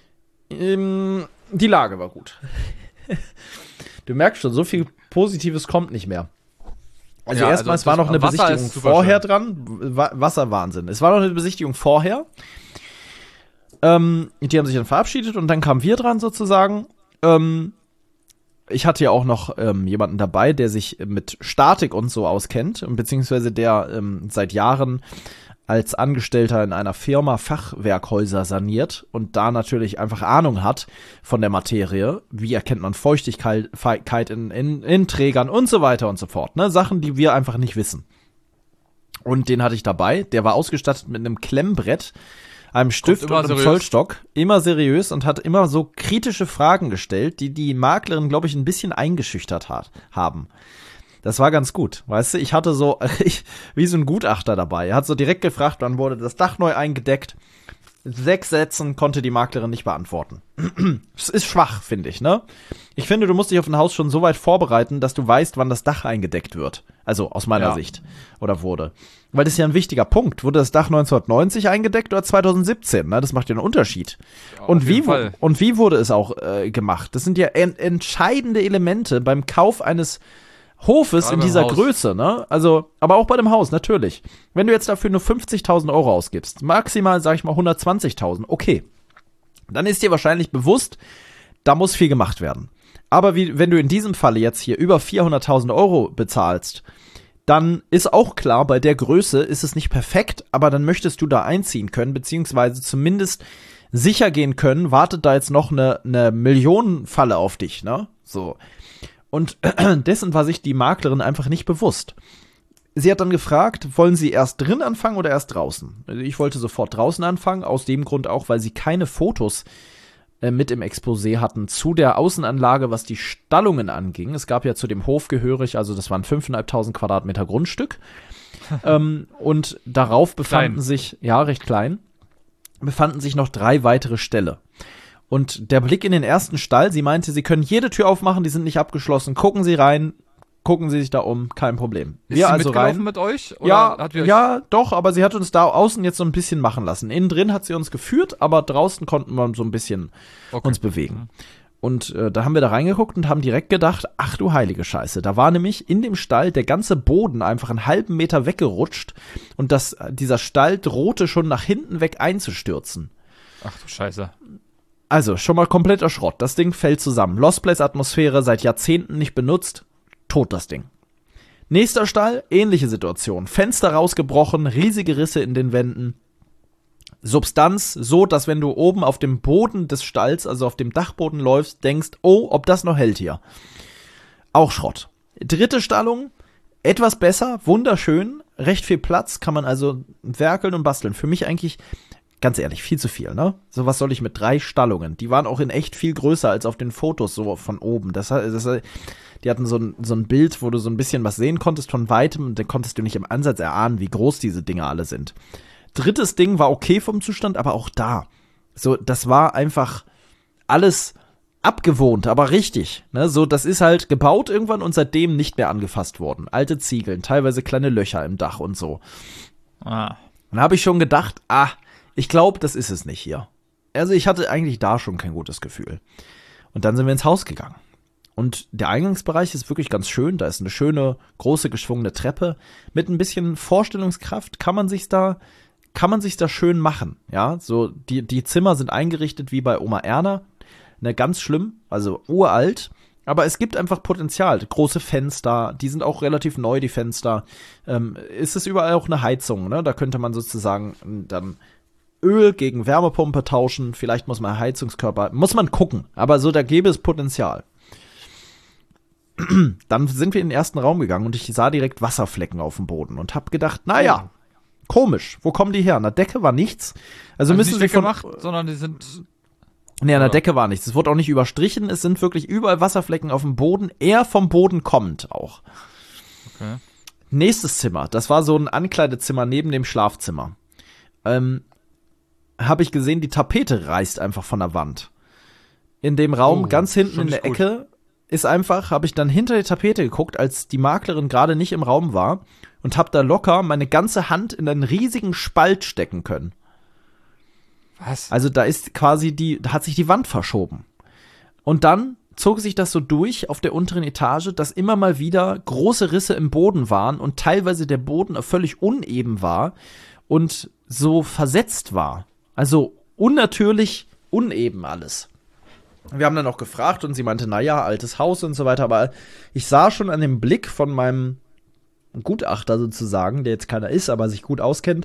Die Lage war gut. Du merkst schon, so viel Positives kommt nicht mehr. Also erstmal, es war noch eine Besichtigung vorher dran. Wasserwahnsinn. Es war noch eine Besichtigung vorher. Die haben sich dann verabschiedet und dann kamen wir dran sozusagen. Ich hatte ja auch noch jemanden dabei, der sich mit Statik und so auskennt, beziehungsweise der seit Jahren als Angestellter in einer Firma Fachwerkhäuser saniert und da natürlich einfach Ahnung hat von der Materie. Wie erkennt man Feuchtigkeit in Trägern und so weiter und so fort. Ne? Sachen, die wir einfach nicht wissen. Und den hatte ich dabei. Der war ausgestattet mit einem Klemmbrett, einem Stift und einem Zollstock. Immer seriös und hat immer so kritische Fragen gestellt, die Maklerin, glaube ich, ein bisschen eingeschüchtert haben. Das war ganz gut, weißt du, ich hatte so, wie so ein Gutachter dabei. Er hat so direkt gefragt, wann wurde das Dach neu eingedeckt. 6 Sätzen konnte die Maklerin nicht beantworten. Das ist schwach, finde ich, ne? Ich finde, du musst dich auf ein Haus schon so weit vorbereiten, dass du weißt, wann das Dach eingedeckt wird. Also aus meiner Sicht. Oder wurde. Weil das ist ja ein wichtiger Punkt. Wurde das Dach 1990 eingedeckt oder 2017? Ne? Das macht ja einen Unterschied. Ja, und wie wurde es auch gemacht? Das sind ja entscheidende Elemente beim Kauf eines Hofes in dieser Größe, ne? Also, aber auch bei dem Haus, natürlich. Wenn du jetzt dafür nur 50.000 € ausgibst, maximal, sag ich mal, 120.000, okay. Dann ist dir wahrscheinlich bewusst, da muss viel gemacht werden. Aber wenn du in diesem Falle jetzt hier über 400.000 € bezahlst, dann ist auch klar, bei der Größe ist es nicht perfekt, aber dann möchtest du da einziehen können, beziehungsweise zumindest sicher gehen können, wartet da jetzt noch eine Millionenfalle auf dich, ne? So. Und dessen war sich die Maklerin einfach nicht bewusst. Sie hat dann gefragt, wollen Sie erst drin anfangen oder erst draußen? Ich wollte sofort draußen anfangen, aus dem Grund auch, weil sie keine Fotos mit im Exposé hatten zu der Außenanlage, was die Stallungen anging. Es gab ja zu dem Hof gehörig, also das waren 5.500 Quadratmeter Grundstück. Und darauf befanden sich, ja, recht klein, befanden sich noch 3 weitere Ställe. Und der Blick in den ersten Stall, sie meinte, Sie können jede Tür aufmachen, die sind nicht abgeschlossen. Gucken Sie rein, gucken Sie sich da um, kein Problem. Ist sie also mitgelaufen mit euch? Oder ja, doch, aber sie hat uns da außen jetzt so ein bisschen machen lassen. Innen drin hat sie uns geführt, aber draußen konnten wir so ein bisschen uns bewegen. Und da haben wir da reingeguckt und haben direkt gedacht, ach du heilige Scheiße. Da war nämlich in dem Stall der ganze Boden einfach einen halben Meter weggerutscht und dieser Stall drohte schon nach hinten weg einzustürzen. Ach du Scheiße. Also, schon mal kompletter Schrott. Das Ding fällt zusammen. Lost Place Atmosphäre, seit Jahrzehnten nicht benutzt. Tot das Ding. Nächster Stall, ähnliche Situation. Fenster rausgebrochen, riesige Risse in den Wänden. Substanz so, dass wenn du oben auf dem Boden des Stalls, also auf dem Dachboden läufst, denkst, oh, ob das noch hält hier. Auch Schrott. Dritte Stallung, etwas besser, wunderschön, recht viel Platz, kann man also werkeln und basteln. Für mich eigentlich, ganz ehrlich, viel zu viel, ne? So, was soll ich mit 3 Stallungen? Die waren auch in echt viel größer als auf den Fotos so von oben. Die hatten so ein Bild, wo du so ein bisschen was sehen konntest von Weitem und dann konntest du nicht im Ansatz erahnen, wie groß diese Dinger alle sind. Drittes Ding war okay vom Zustand, aber auch da. So, das war einfach alles abgewohnt, aber richtig. Ne? So, das ist halt gebaut irgendwann und seitdem nicht mehr angefasst worden. Alte Ziegeln, teilweise kleine Löcher im Dach und so. Dann habe ich schon gedacht, ich glaube, das ist es nicht hier. Also ich hatte eigentlich da schon kein gutes Gefühl. Und dann sind wir ins Haus gegangen. Und der Eingangsbereich ist wirklich ganz schön. Da ist eine schöne, große, geschwungene Treppe. Mit ein bisschen Vorstellungskraft kann man sich's da schön machen. Ja, so die Zimmer sind eingerichtet wie bei Oma Erna. Ne, ganz schlimm, also uralt. Aber es gibt einfach Potenzial. Große Fenster, die sind auch relativ neu, die Fenster. Ist es überall auch eine Heizung, ne? Da könnte man sozusagen dann Öl gegen Wärmepumpe tauschen. Vielleicht muss man Heizungskörper, muss man gucken. Aber so, da gäbe es Potenzial. Dann sind wir in den ersten Raum gegangen und ich sah direkt Wasserflecken auf dem Boden und hab gedacht, naja, komisch, wo kommen die her? An der Decke war nichts. Also müssen sie gemacht, sondern die sind. Nee, an der Decke war nichts. Es wurde auch nicht überstrichen. Es sind wirklich überall Wasserflecken auf dem Boden, eher vom Boden kommend auch. Okay. Nächstes Zimmer, das war so ein Ankleidezimmer neben dem Schlafzimmer. Habe ich gesehen, die Tapete reißt einfach von der Wand. In dem Raum, ganz hinten in der Ecke, ist einfach, habe ich dann hinter die Tapete geguckt, als die Maklerin gerade nicht im Raum war und habe da locker meine ganze Hand in einen riesigen Spalt stecken können. Was? Also da ist quasi da hat sich die Wand verschoben. Und dann zog sich das so durch auf der unteren Etage, dass immer mal wieder große Risse im Boden waren und teilweise der Boden völlig uneben war und so versetzt war. Also unnatürlich uneben alles. Wir haben dann auch gefragt und sie meinte, naja, altes Haus und so weiter, aber ich sah schon an dem Blick von meinem Gutachter sozusagen, der jetzt keiner ist, aber sich gut auskennt,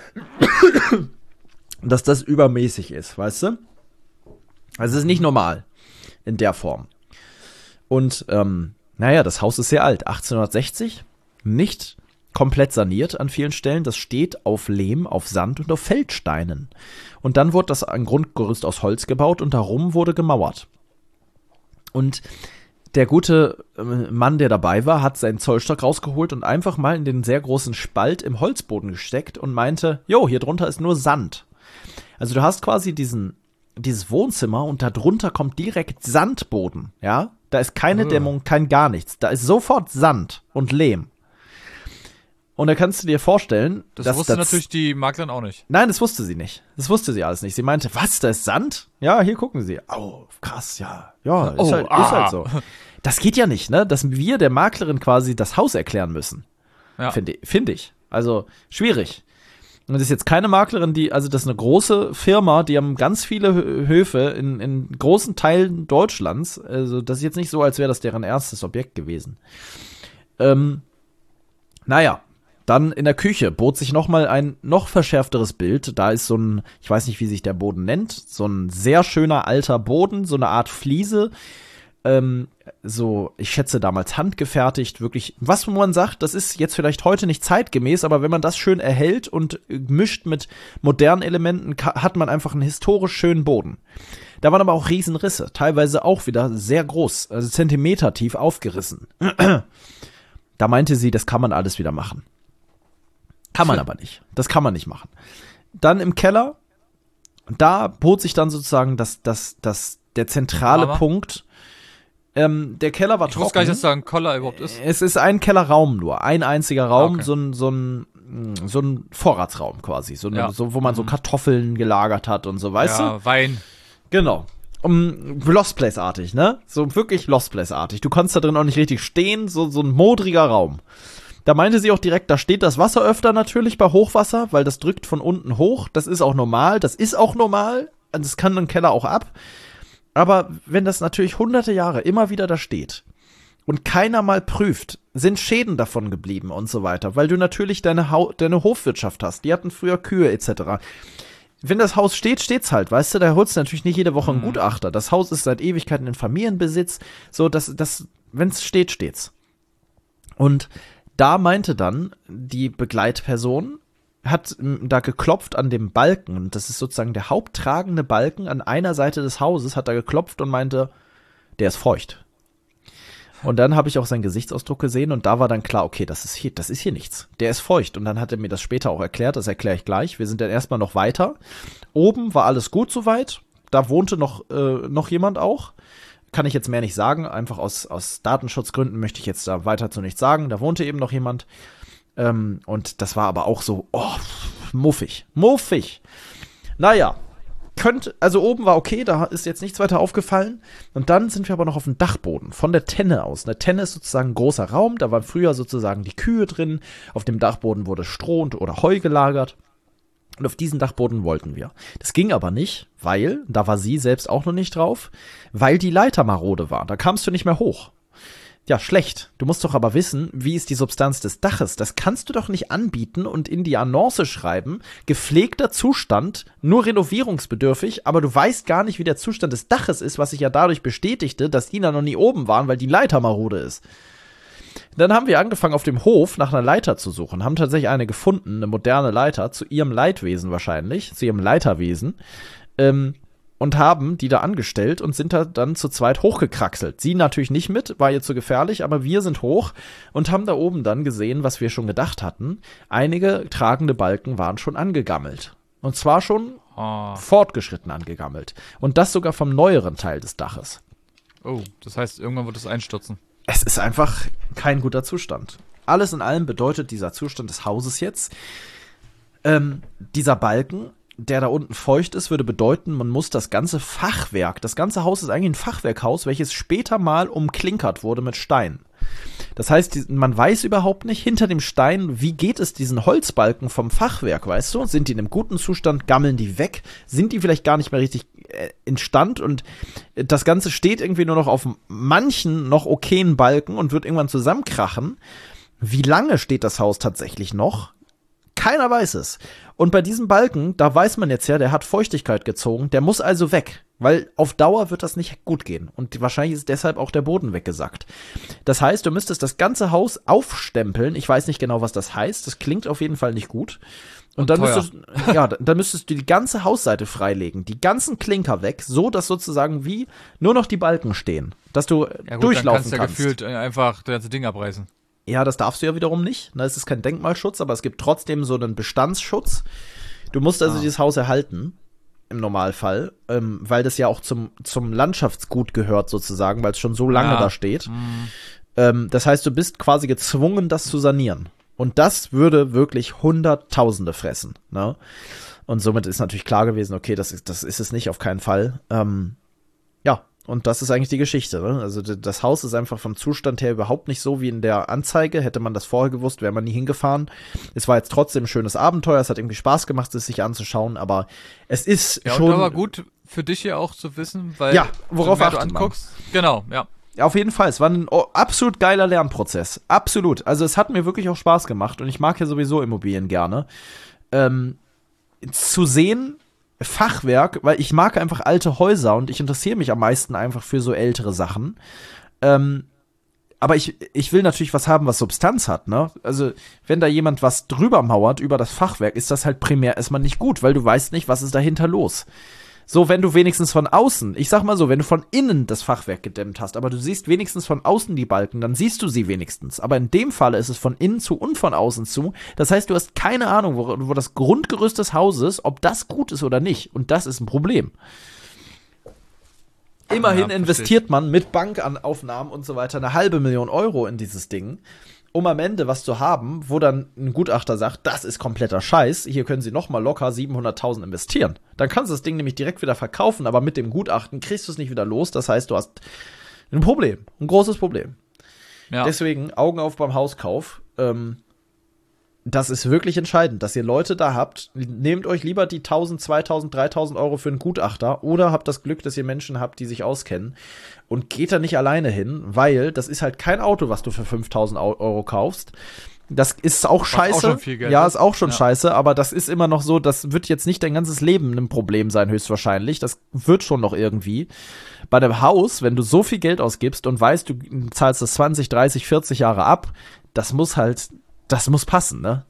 dass das übermäßig ist, weißt du? Also es ist nicht normal in der Form. Und naja, das Haus ist sehr alt, 1860, nicht komplett saniert an vielen Stellen. Das steht auf Lehm, auf Sand und auf Feldsteinen. Und dann wurde das ein Grundgerüst aus Holz gebaut und darum wurde gemauert. Und der gute Mann, der dabei war, hat seinen Zollstock rausgeholt und einfach mal in den sehr großen Spalt im Holzboden gesteckt und meinte, jo, hier drunter ist nur Sand. Also du hast quasi dieses Wohnzimmer und da drunter kommt direkt Sandboden, ja? Da ist keine Dämmung, kein gar nichts. Da ist sofort Sand und Lehm. Und da kannst du dir vorstellen, das wusste natürlich die Maklerin auch nicht. Nein, das wusste sie nicht. Das wusste sie alles nicht. Sie meinte, was, da ist Sand? Ja, hier gucken Sie. Oh, krass, ja. Ja, ist halt so. Das geht ja nicht, ne? Dass wir der Maklerin quasi das Haus erklären müssen. Ja. Finde ich. Also, schwierig. Und das ist jetzt keine Maklerin, das ist eine große Firma, die haben ganz viele Höfe in großen Teilen Deutschlands. Also, das ist jetzt nicht so, als wäre das deren erstes Objekt gewesen. Naja, dann in der Küche bot sich nochmal ein noch verschärfteres Bild. Da ist so ein, ich weiß nicht, wie sich der Boden nennt, so ein sehr schöner alter Boden, so eine Art Fliese. So, ich schätze damals handgefertigt, wirklich, was man sagt, das ist jetzt vielleicht heute nicht zeitgemäß, aber wenn man das schön erhält und mischt mit modernen Elementen, hat man einfach einen historisch schönen Boden. Da waren aber auch Riesenrisse, teilweise auch wieder sehr groß, also Zentimeter tief aufgerissen. Da meinte sie, das kann man alles wieder machen. Kann man aber nicht. Das kann man nicht machen. Dann im Keller, da bot sich dann sozusagen der zentrale Punkt. Der Keller war trocken. Ich wusste gar nicht, dass da ein Keller überhaupt ist. Es ist ein Kellerraum nur, ein einziger Raum, Okay. so ein Vorratsraum quasi, so, wo man so Kartoffeln gelagert hat und so, weißt du? Ja, Wein. Genau. Lost Place-artig, ne? So wirklich Lost Place-artig. Du konntest da drin auch nicht richtig stehen, so ein modriger Raum. Da meinte sie auch direkt, da steht das Wasser öfter natürlich bei Hochwasser, weil das drückt von unten hoch. Das ist auch normal. Das kann ein Keller auch ab. Aber wenn das natürlich hunderte Jahre immer wieder da steht und keiner mal prüft, sind Schäden davon geblieben und so weiter, weil du natürlich deine Hofwirtschaft hast. Die hatten früher Kühe etc. Wenn das Haus steht, steht's halt, weißt du, da holst du natürlich nicht jede Woche einen Gutachter. Das Haus ist seit Ewigkeiten in Familienbesitz, so, wenn's steht, steht's. Und da meinte dann die Begleitperson, hat da geklopft an dem Balken, und das ist sozusagen der haupttragende Balken an einer Seite des Hauses, hat da geklopft und meinte, der ist feucht. Und dann habe ich auch seinen Gesichtsausdruck gesehen und da war dann klar, okay, das ist hier nichts. Der ist feucht. Und dann hat er mir das später auch erklärt, das erkläre ich gleich. Wir sind dann erstmal noch weiter. Oben war alles gut soweit. Da wohnte noch jemand auch. Kann ich jetzt mehr nicht sagen. Einfach aus Datenschutzgründen möchte ich jetzt da weiter zu nichts sagen. Da wohnte eben noch jemand. Und das war aber auch so, muffig. Naja. Also oben war okay, da ist jetzt nichts weiter aufgefallen. Und dann sind wir aber noch auf dem Dachboden, von der Tenne aus. Eine Tenne ist sozusagen ein großer Raum, da waren früher sozusagen die Kühe drin. Auf dem Dachboden wurde Stroh oder Heu gelagert. Und auf diesen Dachboden wollten wir. Das ging aber nicht, weil, da war sie selbst auch noch nicht drauf, weil die Leiter marode war. Da kamst du nicht mehr hoch. Ja, schlecht. Du musst doch aber wissen, wie ist die Substanz des Daches. Das kannst du doch nicht anbieten und in die Annonce schreiben, gepflegter Zustand, nur renovierungsbedürftig, aber du weißt gar nicht, wie der Zustand des Daches ist, was sich ja dadurch bestätigte, dass die da noch nie oben waren, weil die Leiter marode ist. Dann haben wir angefangen, auf dem Hof nach einer Leiter zu suchen, haben tatsächlich eine gefunden, eine moderne Leiter, zu ihrem Leitwesen wahrscheinlich, zu ihrem Leiterwesen, und haben die da angestellt und sind da dann zu zweit hochgekraxelt. Sie natürlich nicht mit, war ihr zu gefährlich, aber wir sind hoch und haben da oben dann gesehen, was wir schon gedacht hatten. Einige tragende Balken waren schon angegammelt. Und zwar schon fortgeschritten angegammelt. Und das sogar vom neueren Teil des Daches. Oh, das heißt, irgendwann wird es einstürzen. Es ist einfach kein guter Zustand. Alles in allem bedeutet dieser Zustand des Hauses jetzt, dieser Balken, der da unten feucht ist, würde bedeuten, man muss das ganze Fachwerk, das ganze Haus ist eigentlich ein Fachwerkhaus, welches später mal umklinkert wurde mit Stein. Das heißt, man weiß überhaupt nicht hinter dem Stein, wie geht es diesen Holzbalken vom Fachwerk, weißt du? Sind die in einem guten Zustand, gammeln die weg? Sind die vielleicht gar nicht mehr richtig instand? Und das Ganze steht irgendwie nur noch auf manchen noch okayen Balken und wird irgendwann zusammenkrachen. Wie lange steht das Haus tatsächlich noch? Keiner weiß es. Und bei diesem Balken, da weiß man jetzt ja, der hat Feuchtigkeit gezogen, der muss also weg, weil auf Dauer wird das nicht gut gehen. Und wahrscheinlich ist deshalb auch der Boden weggesackt. Das heißt, du müsstest das ganze Haus aufstempeln. Ich weiß nicht genau, was das heißt. Das klingt auf jeden Fall nicht gut. Und dann müsstest du die ganze Hausseite freilegen, die ganzen Klinker weg, so dass sozusagen wie nur noch die Balken stehen, dass du durchlaufen kannst. Dann kannst du ja gefühlt einfach das ganze Ding abreißen. Ja, das darfst du ja wiederum nicht. Es ist kein Denkmalschutz, aber es gibt trotzdem so einen Bestandsschutz. Du musst also dieses Haus erhalten, im Normalfall, weil das ja auch zum Landschaftsgut gehört sozusagen, weil es schon so lange da steht. Das heißt, du bist quasi gezwungen, das zu sanieren. Und das würde wirklich Hunderttausende fressen. Ne? Und somit ist natürlich klar gewesen, okay, das ist es nicht, auf keinen Fall. Und das ist eigentlich die Geschichte. Ne? Also das Haus ist einfach vom Zustand her überhaupt nicht so wie in der Anzeige. Hätte man das vorher gewusst, wäre man nie hingefahren. Es war jetzt trotzdem ein schönes Abenteuer. Es hat irgendwie Spaß gemacht, es sich anzuschauen. Aber es ist schon... Ja, aber gut für dich hier auch zu wissen, weil worauf du anguckst. Genau, ja. Auf jeden Fall, es war ein absolut geiler Lernprozess. Absolut. Also es hat mir wirklich auch Spaß gemacht und ich mag ja sowieso Immobilien gerne. Zu sehen, Fachwerk, weil ich mag einfach alte Häuser und ich interessiere mich am meisten einfach für so ältere Sachen. Aber ich will natürlich was haben, was Substanz hat, ne? Also, wenn da jemand was drüber mauert über das Fachwerk, ist das halt primär erstmal nicht gut, weil du weißt nicht, was ist dahinter los. So, wenn du wenigstens von außen, ich sag mal so, wenn du von innen das Fachwerk gedämmt hast, aber du siehst wenigstens von außen die Balken, dann siehst du sie wenigstens. Aber in dem Falle ist es von innen zu und von außen zu. Das heißt, du hast keine Ahnung, wo das Grundgerüst des Hauses, ob das gut ist oder nicht. Und das ist ein Problem. Immerhin investiert man mit Bankaufnahmen und so weiter 500.000 Euro in dieses Ding, um am Ende was zu haben, wo dann ein Gutachter sagt, das ist kompletter Scheiß, hier können Sie nochmal locker 700.000 investieren. Dann kannst du das Ding nämlich direkt wieder verkaufen, aber mit dem Gutachten kriegst du es nicht wieder los, das heißt, du hast ein Problem, ein großes Problem. Ja. Deswegen Augen auf beim Hauskauf. Das ist wirklich entscheidend, dass ihr Leute da habt. Nehmt euch lieber die 1.000, 2.000, 3.000 Euro für einen Gutachter oder habt das Glück, dass ihr Menschen habt, die sich auskennen und geht da nicht alleine hin, weil das ist halt kein Auto, was du für 5.000 Euro kaufst. Das ist auch scheiße. Auch schon viel Geld, ja, ist auch schon scheiße, aber das ist immer noch so, das wird jetzt nicht dein ganzes Leben ein Problem sein, höchstwahrscheinlich. Das wird schon noch irgendwie. Bei einem Haus, wenn du so viel Geld ausgibst und weißt, du zahlst das 20, 30, 40 Jahre ab, das muss passen, ne?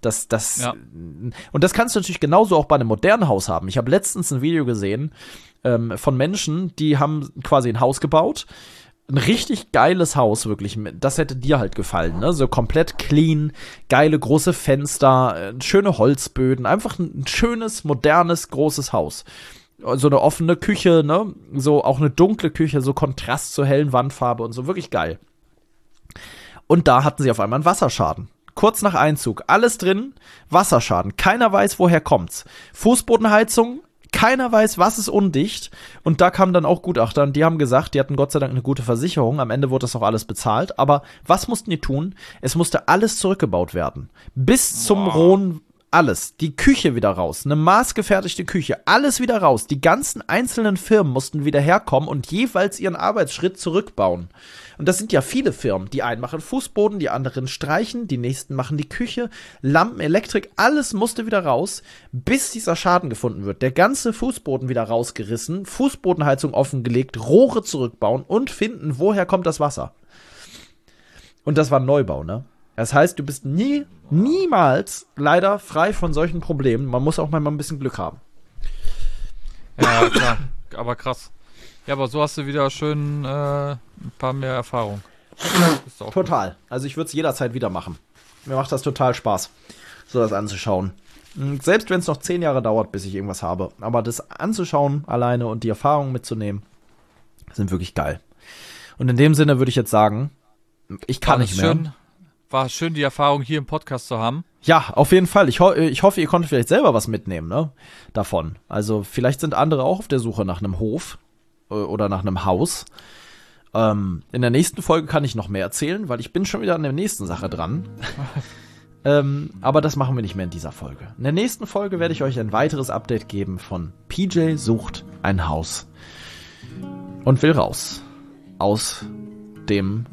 Und das kannst du natürlich genauso auch bei einem modernen Haus haben. Ich habe letztens ein Video gesehen von Menschen, die haben quasi ein Haus gebaut. Ein richtig geiles Haus, wirklich. Das hätte dir halt gefallen, ne? So komplett clean, geile große Fenster, schöne Holzböden. Einfach ein schönes, modernes, großes Haus. So eine offene Küche, ne? So auch eine dunkle Küche, so Kontrast zur hellen Wandfarbe und so. Wirklich geil. Und da hatten sie auf einmal einen Wasserschaden. Kurz nach Einzug, alles drin, Wasserschaden. Keiner weiß, woher kommt's. Fußbodenheizung, keiner weiß, was ist undicht. Und da kamen dann auch Gutachter und die haben gesagt, die hatten Gott sei Dank eine gute Versicherung. Am Ende wurde das auch alles bezahlt. Aber was mussten die tun? Es musste alles zurückgebaut werden. Bis zum rohen alles. Die Küche wieder raus. Eine maßgefertigte Küche. Alles wieder raus. Die ganzen einzelnen Firmen mussten wieder herkommen und jeweils ihren Arbeitsschritt zurückbauen. Und das sind ja viele Firmen. Die einen machen Fußboden, die anderen streichen, die nächsten machen die Küche, Lampen, Elektrik, alles musste wieder raus, bis dieser Schaden gefunden wird. Der ganze Fußboden wieder rausgerissen, Fußbodenheizung offengelegt, Rohre zurückbauen und finden, woher kommt das Wasser. Und das war ein Neubau, ne? Das heißt, du bist niemals leider frei von solchen Problemen. Man muss auch mal ein bisschen Glück haben. Ja, klar. Aber krass. Ja, aber so hast du wieder schön ein paar mehr Erfahrung. Total. Also ich würde es jederzeit wieder machen. Mir macht das total Spaß, so das anzuschauen. Selbst wenn es noch 10 Jahre dauert, bis ich irgendwas habe. Aber das anzuschauen alleine und die Erfahrungen mitzunehmen, sind wirklich geil. Und in dem Sinne würde ich jetzt sagen, ich kann nicht mehr. War schön, die Erfahrung hier im Podcast zu haben. Ja, auf jeden Fall. Ich hoffe, ihr konntet vielleicht selber was mitnehmen, ne? Davon. Also vielleicht sind andere auch auf der Suche nach einem Hof oder nach einem Haus. In der nächsten Folge kann ich noch mehr erzählen, weil ich bin schon wieder an der nächsten Sache dran. Aber das machen wir nicht mehr in dieser Folge. In der nächsten Folge werde ich euch ein weiteres Update geben von PJ sucht ein Haus und will raus. Aus dem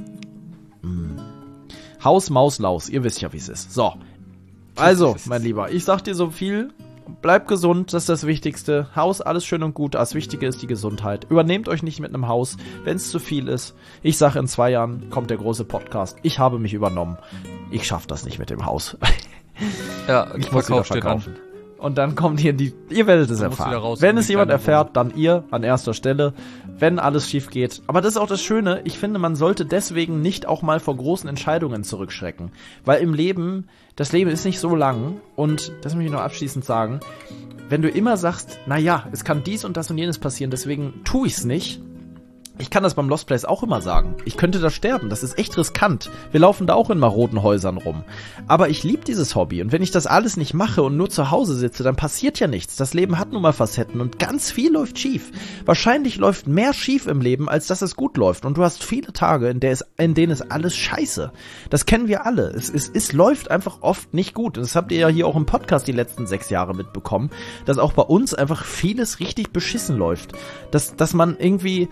Haus, Maus, Laus. Ihr wisst ja, wie es ist. So. Also, mein Lieber, ich sag dir so viel. Bleib gesund, das ist das Wichtigste. Haus, alles schön und gut. Das Wichtige ist die Gesundheit. Übernehmt euch nicht mit einem Haus, wenn es zu viel ist. Ich sag, in 2 Jahren kommt der große Podcast. Ich habe mich übernommen. Ich schaff das nicht mit dem Haus. Ja, ich muss wieder verkaufen. Und dann kommt hier ihr werdet es erfahren. Wenn es jemand erfährt, dann ihr an erster Stelle, wenn alles schief geht. Aber das ist auch das Schöne, ich finde, man sollte deswegen nicht auch mal vor großen Entscheidungen zurückschrecken. Weil im Leben, das Leben ist nicht so lang und, das möchte ich noch abschließend sagen, wenn du immer sagst, naja, es kann dies und das und jenes passieren, deswegen tue ich's nicht. Ich kann das beim Lost Place auch immer sagen. Ich könnte da sterben. Das ist echt riskant. Wir laufen da auch in maroden Häusern rum. Aber ich liebe dieses Hobby. Und wenn ich das alles nicht mache und nur zu Hause sitze, dann passiert ja nichts. Das Leben hat nun mal Facetten und ganz viel läuft schief. Wahrscheinlich läuft mehr schief im Leben, als dass es gut läuft. Und du hast viele Tage, in denen ist alles scheiße. Das kennen wir alle. Es läuft einfach oft nicht gut. Und das habt ihr ja hier auch im Podcast die letzten 6 Jahre mitbekommen, dass auch bei uns einfach vieles richtig beschissen läuft. Dass man irgendwie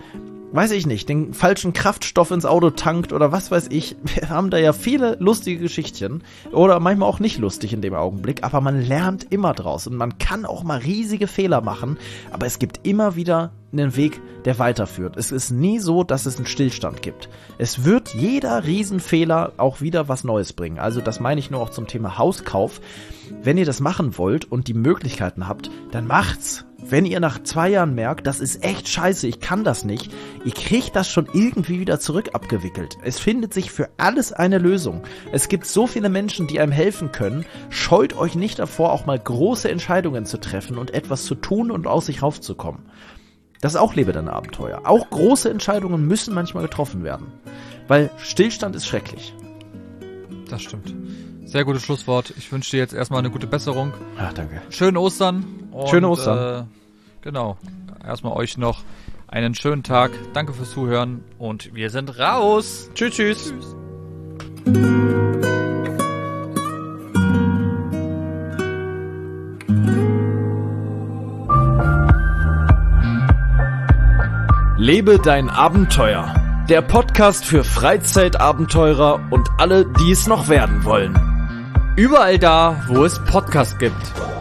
weiß ich nicht, den falschen Kraftstoff ins Auto tankt oder was weiß ich. Wir haben da ja viele lustige Geschichtchen oder manchmal auch nicht lustig in dem Augenblick, aber man lernt immer draus und man kann auch mal riesige Fehler machen, aber es gibt immer wieder einen Weg, der weiterführt. Es ist nie so, dass es einen Stillstand gibt. Es wird jeder Riesenfehler auch wieder was Neues bringen. Also das meine ich nur auch zum Thema Hauskauf. Wenn ihr das machen wollt und die Möglichkeiten habt, dann macht's. Wenn ihr nach 2 Jahren merkt, das ist echt scheiße, ich kann das nicht, ihr kriegt das schon irgendwie wieder zurück abgewickelt. Es findet sich für alles eine Lösung. Es gibt so viele Menschen, die einem helfen können. Scheut euch nicht davor, auch mal große Entscheidungen zu treffen und etwas zu tun und aus sich rauszukommen. Das ist auch Lebe dein Abenteuer. Auch große Entscheidungen müssen manchmal getroffen werden. Weil Stillstand ist schrecklich. Das stimmt. Sehr gutes Schlusswort. Ich wünsche dir jetzt erstmal eine gute Besserung. Ja, danke. Schöne Ostern. Schöne Ostern. Genau. Erstmal euch noch einen schönen Tag. Danke fürs Zuhören und wir sind raus. Tschüss, tschüss. Lebe dein Abenteuer. Der Podcast für Freizeitabenteurer und alle, die es noch werden wollen. Überall da, wo es Podcasts gibt.